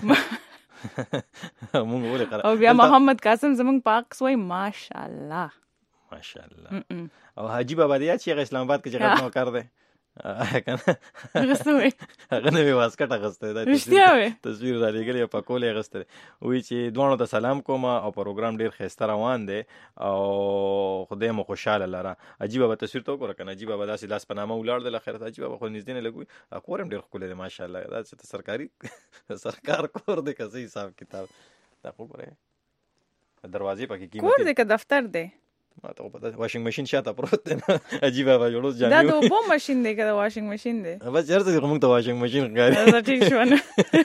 مونږ ولې خراب او بیا محمد قاسم زمونږ پاک سوی ماشاءالله ماشاءالله او حاجی بابا دی چې اسلام آباد کې جګړه نو کار دی کنه غسوي هغه نو واسکټه غسته دا تصویر را لګلې په کولې غسته وی چې دوه ته سلام کوم او پروګرام ډیر خسته روان دی او خدای مو خوشاله لره. عجیب به تصویر تو کور کنه عجیب به داسې لاس پنامه ولار د اخرت عجیب به خو نږدې نه لګوي اکورم ډیر خو له ماشاءالله دا چې سرکاري سرکار کور دی که حساب کتاب دا خو ګره دروازې پکې کیمتي کور دی که دفتر دی ما ته پته واشنګ ماشين شاته پروت دی عجیب هغه جوړوس جامې دا د اوبو ماشين دی که د واشنګ ماشين دی بس چېرته موږ ته واشنګ ماشين ښکاري دا ټیک شو نه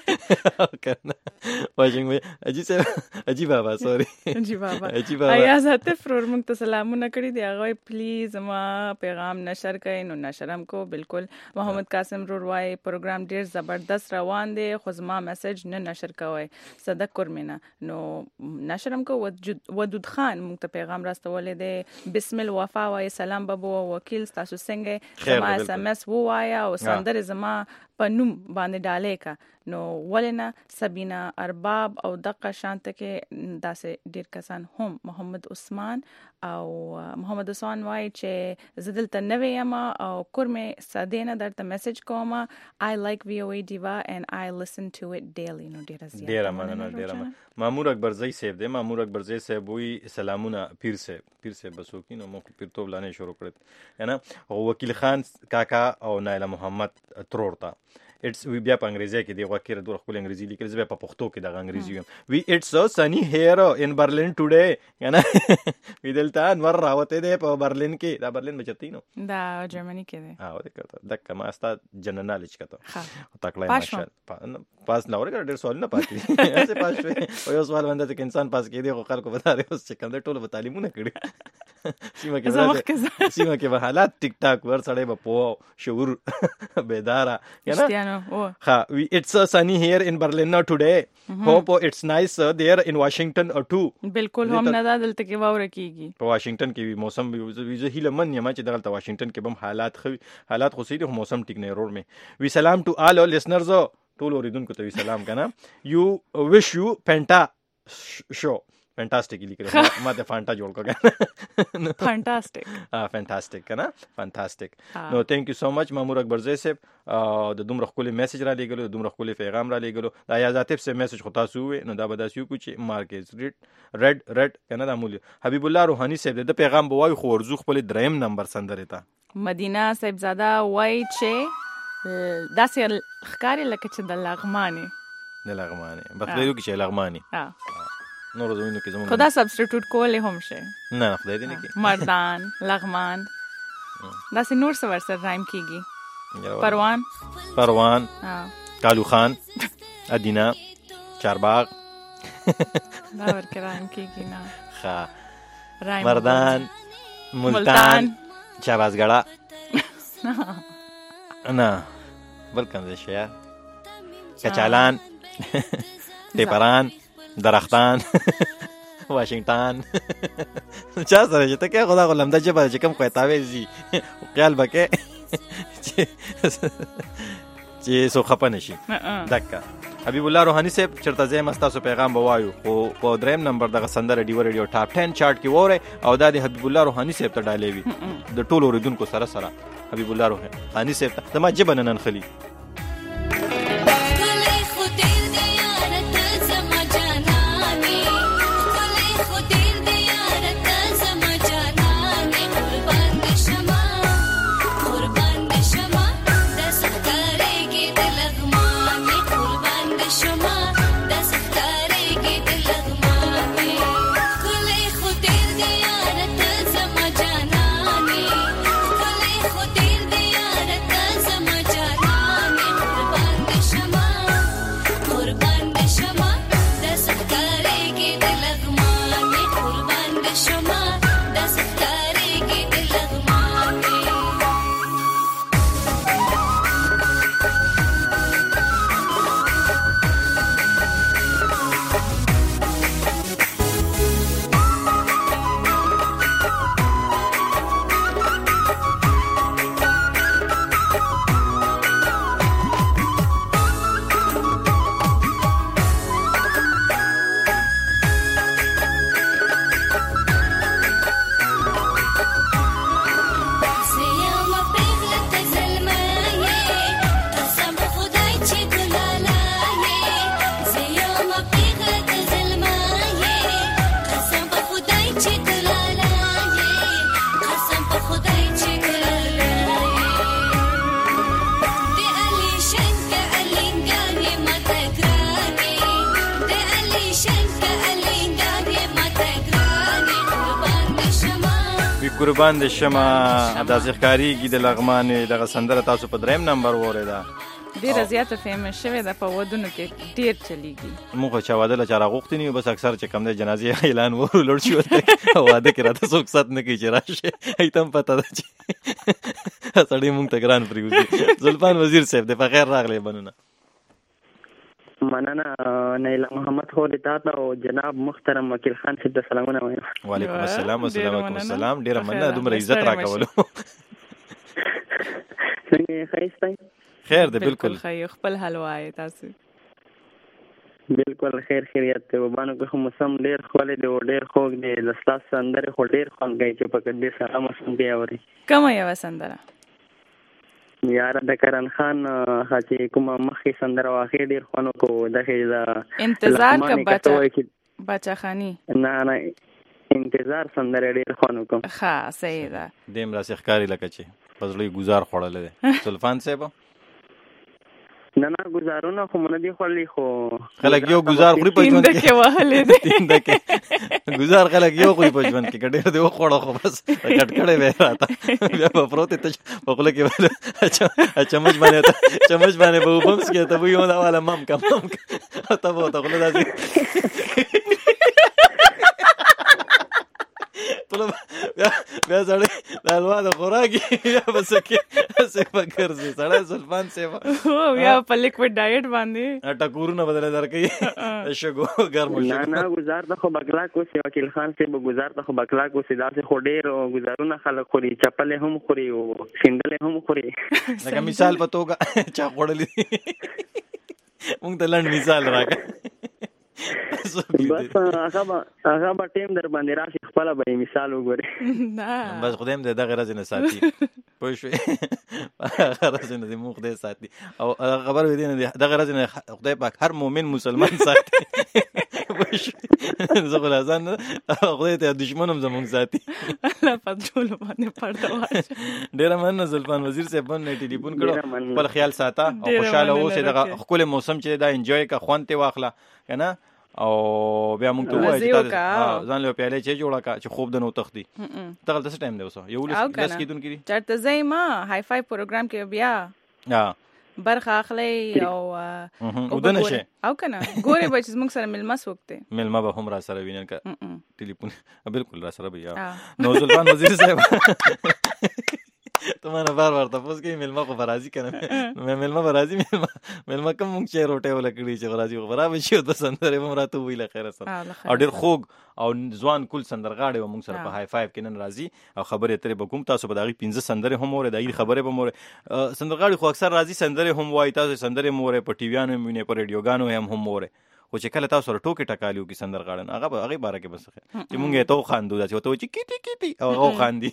واشنګ عجیب عجیب بابا سوري عجیب بابا عجیب بابا آیا ذات فرور موږ ته سلامونه کړی دی هغه پلیز ما پیغام نشر کړئ نو نشر هم کو بالکل محمد قاسم روروای پروګرام ډیر زبردست روان دی خو زما میسج نه نشر کوي صدق کورمینا نو نشر هم کو ودود خان موږ ته پیغام راستولې دی بسم الله وفا وای سلام بابو وکیل تاسو څنګه زما اس ام اس وایا او سندره زما په نوم باندې ډالې کا نو ولنه سبینا ارباب او دقه شانته کې داسې ډیر کسان هم محمد عثمان او محمد عثمان وای چې زدل ته نوې یم او کورمه سادینه درته میسج کوم I like V O A Diva and I listen to it daily نو ډیر زیات ډیر مننه ډیر مننه مامور اکبر زئی صاحب دی مامور اکبر زئی صاحب وی سلامونه پیر صاحب پیر صاحب بسوکینو مو پیر تو بلانه شروع کړت ہے او وکیل خان کاکا او نایله محمد ترورتا اټس وی بیا په انګریزي کې دی وکیل دوه خپل انګریزي لیکل زه په پښتو کې د انګریزي یم وی اټس سو سنی هیر ان برلین ټوډے کنه وی دلته انور راوته دی په برلین کې دا برلین بچتی نو دا جرمني کې دی ها وته کړه د کما استا جنرال نالج کته تکړه ماشاء پاس نو ورګر ډیر سوال نه پاتې ایسه پاس شوی او یو سوال باندې چې انسان پاس کې دی خو خلکو بتا دی اوس چې کوم ټول په تعلیمونه کړی سیمه کې سیمه کې به حالات ټیک ټاک ور سړی به پوه شعور بیداره کنه ha we it's a sunny here in Berlin now today mm-hmm. hope it's nice uh, there in Washington or too بالکل هم نه دلته کې واوره کیږي په واشنگټن کې موسم ویزه هیله من یم چې دلته واشنگټن کې هم حالات خو حالات خو سیده موسم ټیک نه رور می وی سلام ټو all our listeners ټول اوریدونکو ته وی سلام کنه you wish you penta show فانټاستیک لیکل ما ته فانټا جوړ کړه فانټاستیک ها فانټاستیک کنه فانټاستیک نو ثانک یو سو مچ مامور اکبر زئی صاحب د دومره خپل میسج را لګلو د دومره خپل پیغام را لګلو دا یا ذاتف سے میسج خو تاسو وې نو دا به داسې کوم چې مارکیټ ریډ ریډ ریډ کنه د مولي حبیب الله روحانی صاحب د پیغام بوای خو ورزو خپل دریم نمبر سندره تا مدینه صاحب زاده وای چې داسې ښکاری لکه چې د لغمانی د لغمانی بخلو کې چې لغمانی ها نور زمینو کې زموږ خدا سبسټیټیوټ کولې هم شي نه خدای دې نه کې مردان لغمان دا سه نور څه ورسره رایم کیږي پروان پروان کالو خان ادینا چارباغ دا ورکه رایم کیږي نه ښه مردان ملتان چابازګړه نه بل کوم ځای شي کچالان ټیپران درختان واشنگټن چا سره چې ته کې خدا غلم د جبه چې کم کوتاوي زی خیال بکې چې سو خپنه شي دکا حبیب الله روحانی صاحب چرته زم تاسو پیغام بوایو او په دریم نمبر دغه سندره ډیو ریډیو ټاپ ټن چارت کې وره او د حبیب الله روحانی صاحب ته ډالې وي د ټولو اوریدونکو سره سره حبیب الله روحانی صاحب ته ما جبه نن خلی قربان دې شمه داسې ښکارېږي د لغمانې دغه سندره تاسو په دریم نمبر واورېده ډېره زیاته فیمس شوې ده په ودونو کې ډېر چلیږي. موږ خو چا واده له چا راغوښتي نه یو بس اکثر چې کوم دی جنازې اعلان وورو لوړ شي ورته واده کې راته څوک ست نه کوي چې راشي هی ته هم پته ده چې سړی موږ ته ګران پرېږدي. زلفان وزیر صاحب د په خیر راغلی بنونه. مننه نیلا محمد خوري تاته او جناب محترم وکیل خان صاحب ته سلامونه وایم. وعلیکم السلام والسلام السلام. ډېره مننه دومره عزت راکولو. څنګه ښایسته خیر دی بالکل خیر خپل حال وایي تاسو. بالکل خیر خیریت دی وبانو که موسم ډېر ښکلی دی او ډېر خوږ دی د ستاسو سندرې خو ډېر خوند کوي چې په دې سره موسم دی اوري. کومه یوه سندره؟ یاره د کرن خان چې کومه مخکې سندره وه هغې ډېر خوند وکړو دغې د انتظار که باچا باچا خاني نه نه انتظار سندره ډېر خوند وکړم. ښه صحیح ده. دې هم راسې ښکاري لکه چې په زړه یې ګزار خوړلی دی. سلفان صاحب نه نه ګزارونه خو مو نه دي خوړلي خو خلک یو ګزار خوري په ژوند کې. تینده کې وهلی دی تینده کې ګزار خلک یو خوري په ژوند کې که ډېر دې وخوړه خو بس کټ کړی به یې راته بیا به پروت یې تش په خوله کې به چمچ باندې چمچ باندې به اوبه هم څښې ته به یو دا واله مم که مم که ته به ورته خوله داسې بیا سړی د حلوا د خوراکي بیا به څه کې هسې به ګرځي سړی. سلفان صاحب بیا په لیکوډ ډایټ باندې ټکورونه به درله درکوي د شګو ګرمو نه نه ګزار ته خو بکلاک اوسي وکیل خان صاحب ګزار ته خو بکلاک اوسي داسې خو ډېر ګزارونه خلک خوري چپلې هم خوري او سینډلې هم خوري. لکه مثال په توګه چا خوړلی مونږ ته لنډ مثال راکړه. بس هغه به هغه به ټیم در باندې راشي خپله به یې مثال وګورې. بس خدای هم د دغې ورځې نه ساتي پوه شوې هغه ورځې نه دې مونږ خدای ساتي او خبر وې دی نه دغه ورځې نه خدای پاک هر مؤمن مسلمان ساتي پوه شوې. زه خو له ځان نه خدای ته دشمن هم زمونږ ساتي. الله په ټولو باندې پرده واچوي. ډېره مننه زلفان وزیر صاحب باندې ټلیفون کړو. خپل خیال ساته او خوشحاله اوسې. دغه ښکلی موسم چې دا انجوی که خوند ترې واخله که نه او بیا موږ ته ووایه چې ځان له پیالې چې جوړه کړه چې خوب د نو تختی. ته هلته څه ټایم دی اوس یولس لس کېدونکي دي چېرته ځئ ما های فای پروګرام کې بیا برخه اخلئ او اوده نه شئ او که نه ګورئ به چې زموږ سره میلمه څوک دی. میلمه به هم را سره وي نن که ټلیفون بالکل را سره به یا نو زلفان وزیر صاحب ته مانه بار بار تپوس کوي میلمه خو به راځي که نه میلمه به راځي میلمه کوم مونږ چې روټۍ وله کړي چې به راځي خو به را به شي او د سندرې به هم راته ووایي له خیره سره او ډېر خوږ او ځوان کول سندرغاړی به مونږ سره په های فایف کې نن راځي او خبرې اترې به کوم. تاسو به د هغې پنځه سندرې هم اورئ د هغې خبرې به هم اورئ. سندرغاړي خو اکثر راځي سندرې هم وایي تاسو سندرې هم اورئ په ټي ویانو هم وینئ په ریډیوګانو هم هم اورئ خو چې کله تاسو سره ټوکې ټکالي وکړي سندرغاړن هغه به هغې باره کې به څه چې مونږ یې ته وخاندو داسې ورته وایي چې کیټي کیټي او هغه وخاندي.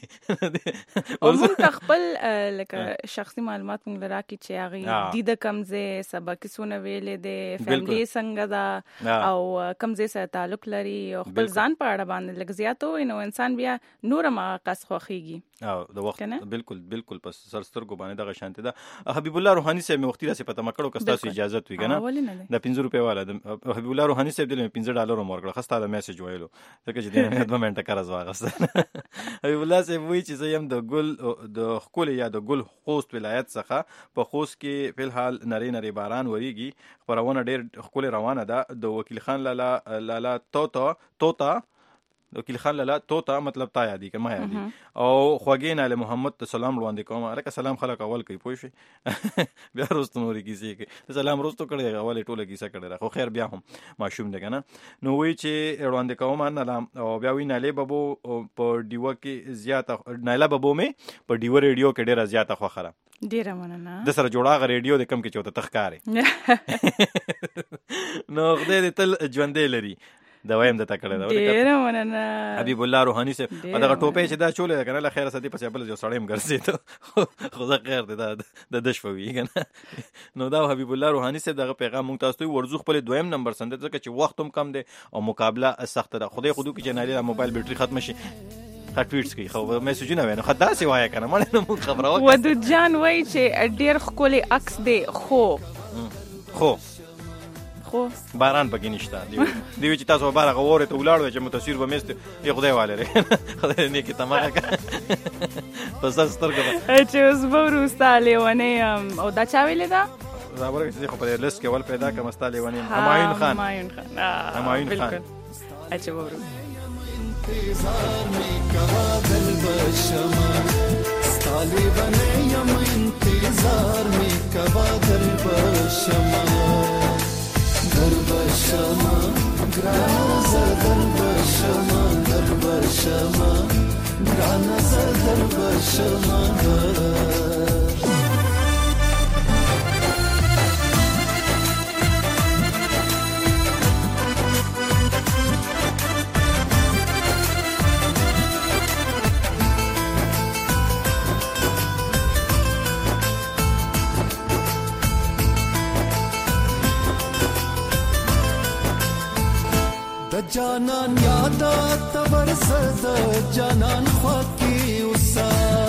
او مونږ ته خپل لکه شخصي معلومات مونږ له راکړي چې هغې دیده کوم ځای سبا کیسونه ویلې دی فیملي څنګه ده او کوم ځای سره تعلق لري او خپل ځان په اړه باندې لږ زیات ووایي نو انسان بیا نور هم هغه کس خوښېږي او د وخت بالکل بالکل په سر سترګو باندې دغه شانتې ده. حبیب الله روحاني صاحب مې وختي داسې په تمه کړو که ستاسو اجازت وي که نه د پنځه روپۍ والا د حبیب الله روحاني صاحب دل مې پنځه ډالر هم ورکړه ښه ستا د میسج ویلو ځکه چې دې نه دوه منټه قرض واخیسته. حبیب الله صاحب وایي چې زه یم د ګل د ښکلې یا د ګل خوست ولایت څخه په خوست کې فی الحال نری نری باران وریږي. خپرونه ډېر ښکلې روانه ده. د وکیل خان لالا لالا توتا توتا وکیل خان لالا توتا مطلب تا یادی که ما یادی او خوږې ناله محمد ته سلام وړاندې کوم. هلکه سلام خلک اول کوي پوه شوې بیا وروسته نورې کیسې کوي. سلام وروستو کړی اول یې ټوله کیسه کړې ده خو خیر بیا هم ماشوم دی که نه نو وایي چې وړاندې کوم ناله او بیا وایي نالې ببو په ډیوه کې زیاته نایله ببو مې په ډیوه ریډیو کې ډېره زیاته خوښه ده. ډېره مننه. د سره جوړ هغه ریډیو دی کم کې چې ورته ته ښکارې نو خدای دې تل ژوندی لري. دوایم د تکړه دا ډېره مننه حبیب الله روحاني صاحب. دغه ټوپۍ چې دا چولې ده که نه له خیره سدي پسې بل یو سړی هم ګرځېده خو زه خیر دی دا د ده شپه وي که نه نو دا حبیب الله روحاني صاحب دغه پیغام مونږ تاسو ته ورځو خپل دویم نمبر سندر ځکه چې وخت هم کم دی او مقابله سخته ده. خدای خو دو کې چې نالې موبایل بیټري ختمه شي ښه ټویټس کوي خو میسجونه وایي نو ښه داسې وایه که نه مړې نه مونږ خبره وکړه. ودود جان وایي چې ډېر ښکلی عکس دی خو خو خو باران پکې نشته دی دی چې تاسو بار غوړې ته ولاړ چې متصویر به مست یو خدای والے خدای نه کې تماغه پس تاسو سترګه چې اوس به وروسته لیونی او دا چا ویلې ده زابره چې خو په لیست کې ول پیدا کوم استا لیونی همایون خان همایون خان همایون خان اچھا وورو انتظار می کوا دل بشما ستالی بنه یم انتظار می کوا دل بشما در بشما گراز در بشما در بشما گراز در بشما جانان یادا تبرسد جانان خواکی اوسا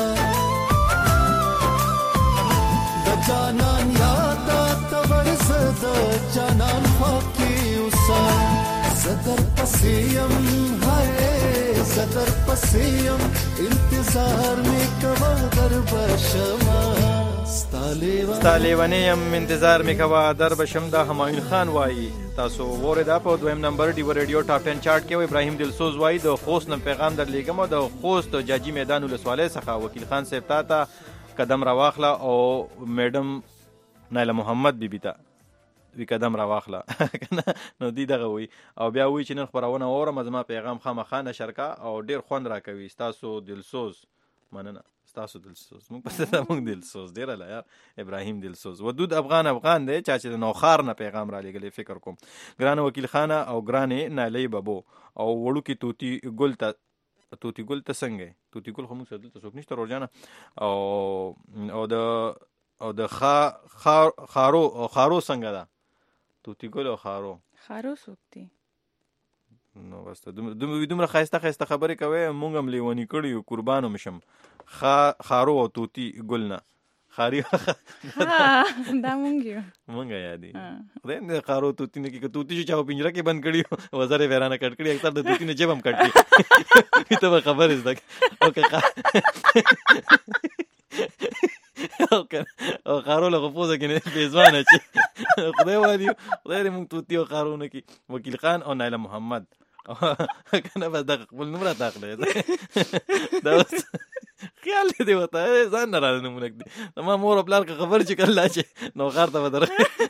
د جانان یادا تبرسد جانان خواکی اوسا صدر پسیم ہے صدر پسیم انتظار می کوا در بشما ستالیونیم انتظار می کوا در بشم دا همایون خان وای تاسو وریدا په دویم نمبر دی ریډیو ټاپ ټن چارت کې ابراهیم دلسوز وای د خوست نن پیغام در لګم او د خوست جاجی میدان ولسواله څخه وکیل خان صاحب تا ته قدم راواخله او میډم نایله محمد بیبی ته وی قدم راواخله نو دی دغه وی او بیا وی چې نن خبرونه اورم زما پیغام خامخا نشر کا او ډیر خوند راکوي تاسو دلسوز مننه تاسو دلسوز موږ پته ده موږ دلسوز ډیر لا یار ابراهیم دلسوز ودود افغان افغان دی چا چې نوخار نه پیغام را لګلې فکر کوم ګران وکیل خانه او ګرانې نالۍ بابو او وړو کې توتی ګل ته توتی ګل ته څنګه توتی ګل خو موږ سره دلته څوک نشته روزانه او او د او د خا خارو خارو څنګه ده توتی ګل او خارو خارو څوک دی نو واسطه دومره دومره خایسته خایسته خبرې کوي مونږ هم لیونی کړی قربانو مشم خا خارو او توتی ګلنا خاري دا مونږ یو مونږ یادي خدای دې خارو توتی نه کې توتی چې چاو پنجره کې بند کړی وزره ویرانه کټ کړی اکثر د توتی نه جيب هم کټی ته خبر است اوکې او خارو له غوځه کې نه بیزوانه چې خدای وایي خدای دې مونږ توتی او خارو نه کې وکیل خان او نایله محمد کنه بس دغه خپل نمبر تاخله دا خیال دې وته ځان نه راځي نمونه دي ما مور خپل خبر چې کله چې نو غار ته بدر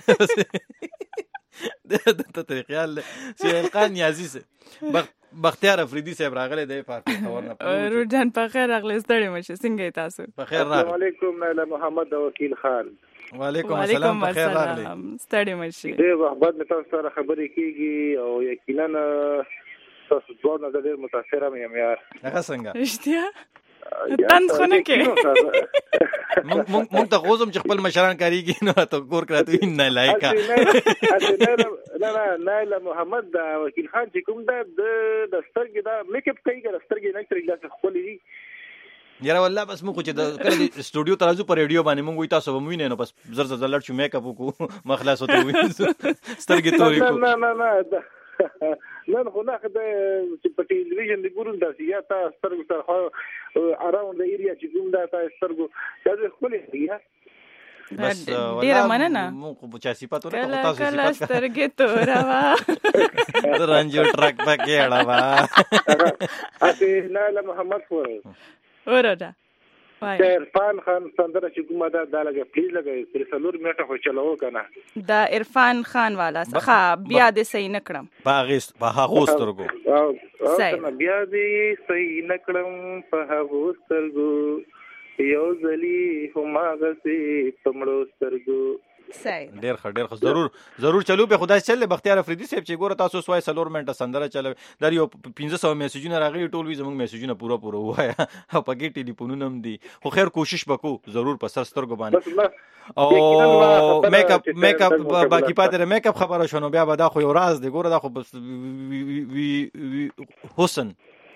د ته خیال سهیل خان نیازی سه بختیار افریدی صاحب راغله د پارټي خبر نه روډان په خیر راغله ستړي مشه څنګه تاسو په خیر راغله السلام علیکم نایله محمد وکیل خان وعلیکم السلام په خیر راغله ستړي مشه دې وخت مې تاسو سره خبرې کیږي او یقینا تاسو ډور نه ډېر متاثره مې یار هغه څنګه اشتیا تند خونه کې مونږ ته غوزم چې خپل مشران کاریږي نو ته ګور کړه ته نه لایکا نه نه نایله محمد دا وکیل خان چې کوم دا د سترګې دا میک اپ کوي ګر سترګې نه ترې لاس خپل دي یاره والله بس موږ چې د کله سټوډیو ته راځو پر ریډیو باندې موږ وي تاسو به وینئ نو بس زر زر لړ شو میک اپ وکړو مخلاص وته وي سترګې تورې کو نه نه نه نن خو نه خدای چې په ټلویزیون دی ګورم دا یا تا سترګو سره اراوند د ایریا چې کوم دا تا سترګو دا خپل دی بس ډیر مننه موږ په چا صفات ورته کله کله سترګې تورا وا رنجو ټرک پکې اړه وا اته نایله محمد فور وردا عرفان خان سندره چې کومه دا دا لګه پلیز لګه تر څلور منټه خو چلاو کنه دا عرفان خان والا څخه بیا دې صحیح نکړم باغست په هغه سترګو بیا دې صحیح نکړم په هغه سترګو یو ځلی هماغه سي پمړو سترګو ډیر ښه ډیر ښه ضرور ضرور چلو به خدای چلې بختیار افریدی صاحب چې ګوره تاسو سوای سلور منټه سندره چلو در یو پنځه سوه میسجونه راغلي ټول وی زموږ میسجونه پورا پورا وایا او پکې ټلیفونونه هم دي خو خیر کوشش وکړو ضرور په سر سترګو باندې او میک اپ میک اپ باقی پاتره میک اپ خبره شونه بیا به دا خو یو راز دی ګوره دا خو حسن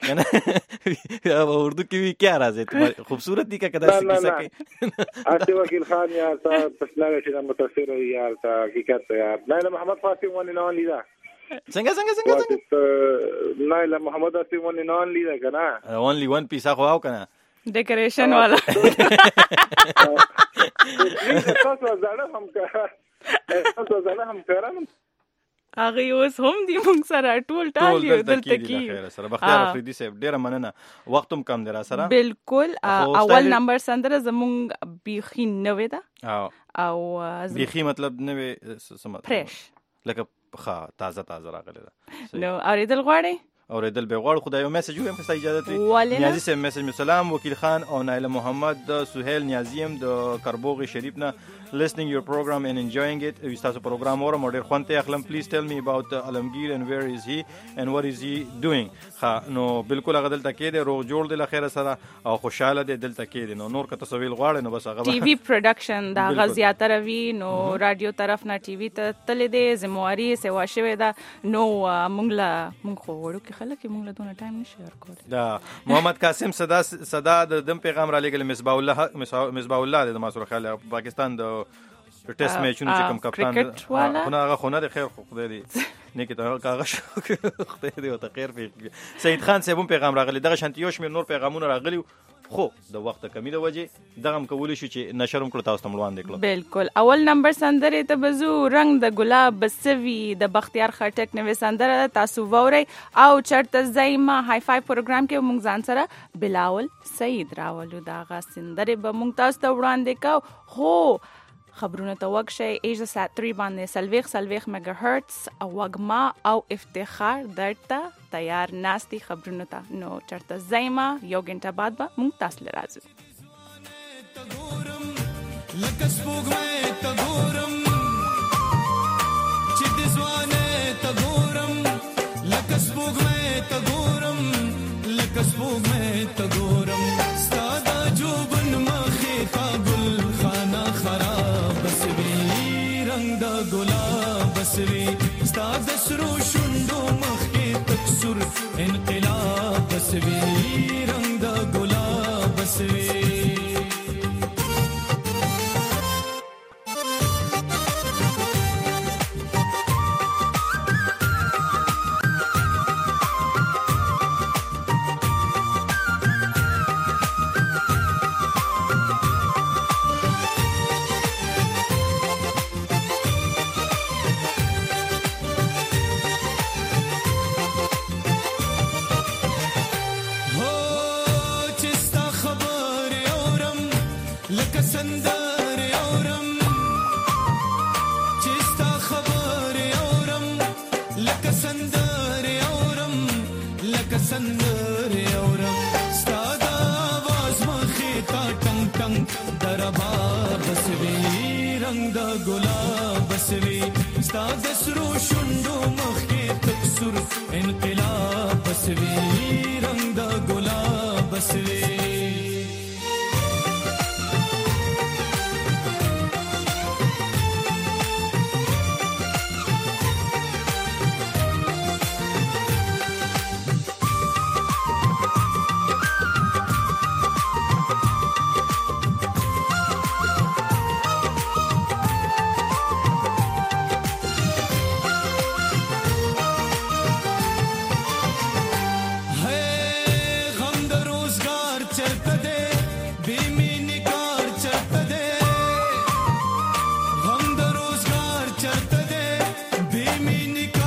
اردو کې وی کیا راځي تمہاری خوبصورتی کا کدا کیسا کې آتے وکیل خان یار تا پسناګه چې متاثر یار تا حقیقت یار نایله محمد فاطمه ونی نو لیدا څنګه څنګه څنګه څنګه نایله محمد فاطمه ونی نو لیدا کنه اونلی ون پیس خو او کنه ډیکوریشن والا تاسو زړه هم کا تاسو زړه هم کارم هغه اوس هم دی موږ سره ټول ټال یو دلته کې خیر سره بختیار افریدي صاحب ډیره مننه وخت هم کم دی را سره بالکل اول نمبر سندره زمونږ بیخي نوې ده او او بیخي مطلب نوې سم فرش لکه ښه تازه تازه راغلی ده نو اوریدل غواړئ اوریدل به غواړو خدای یو میسج ویم په اجازه تری نیازی صاحب میسج می سلام وکیل خان او نایله محمد د سہیل نیازیم د کربوغ شریف نه listening your program and enjoying it وی تاسو پروګرام اورم ډیر خوانته اخلم please tell me about علمگیر and where is he and what is he doing ها نو بالکل هغه دلته کې دی روغ جوړ دی لخر سره او خوشاله دی دلته کې دی نو نور کته سویل غواړي نو بس هغه ټي وي پروډکشن دا غزیاتره وی نو رادیو طرف نه ټي وي ته تل دی زمواري سیوا شوی دا نو مونږ لا مونږ خو وړو کې خلک مونږ له دونه ټایم نشي ورکول دا محمد قاسم صدا صدا د دم پیغام را لګل مصباح الله مصباح الله د ماسور خاله پاکستان د ټیسټ میچونو چې کوم کپتان خو نه هغه خو نه خیر خو خدای دې نه کې ته کاغه شو خدای دې او ته خیر په سید خان صاحب پیغام راغلی دغه شانتیوش مې نور پیغامونه راغلی خو د وخت کمی د وجه دغه کولی شو چې نشرم کړو تاسو ته ملوان دکړو بالکل اول نمبر سندره ته بزو رنگ د ګلاب بسوي د بختیار خټک نوې سندره تاسو ووري او چرته زایما های فای پروګرام کې مونږ ځان سره بلاول سید راولو دغه سندره به مونږ تاسو ته وړاندې کو هو خبرونه ته وګشي ایجا سات تری باندې سلويخ سلويخ میگا هرتز او وګما او افتخار درته تیار ناستی خبرونه ته نو چرته زایما یو غنټه بعد به مونږ تاسو لراځو لکه سپوږمۍ ته ګورم چې د ځوانۍ ته ګورم لکه سپوږمۍ ته ګورم لکه سپوږمۍ ته ګورم ستا د جوبن مخې ته ګل خانه خراب بسوي رنگ د ګلاب بسوي ستا د سرو شونډو مخې تک سور انقلاب بسوي رنگ د ګلاب بسوي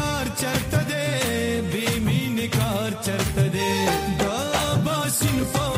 Sin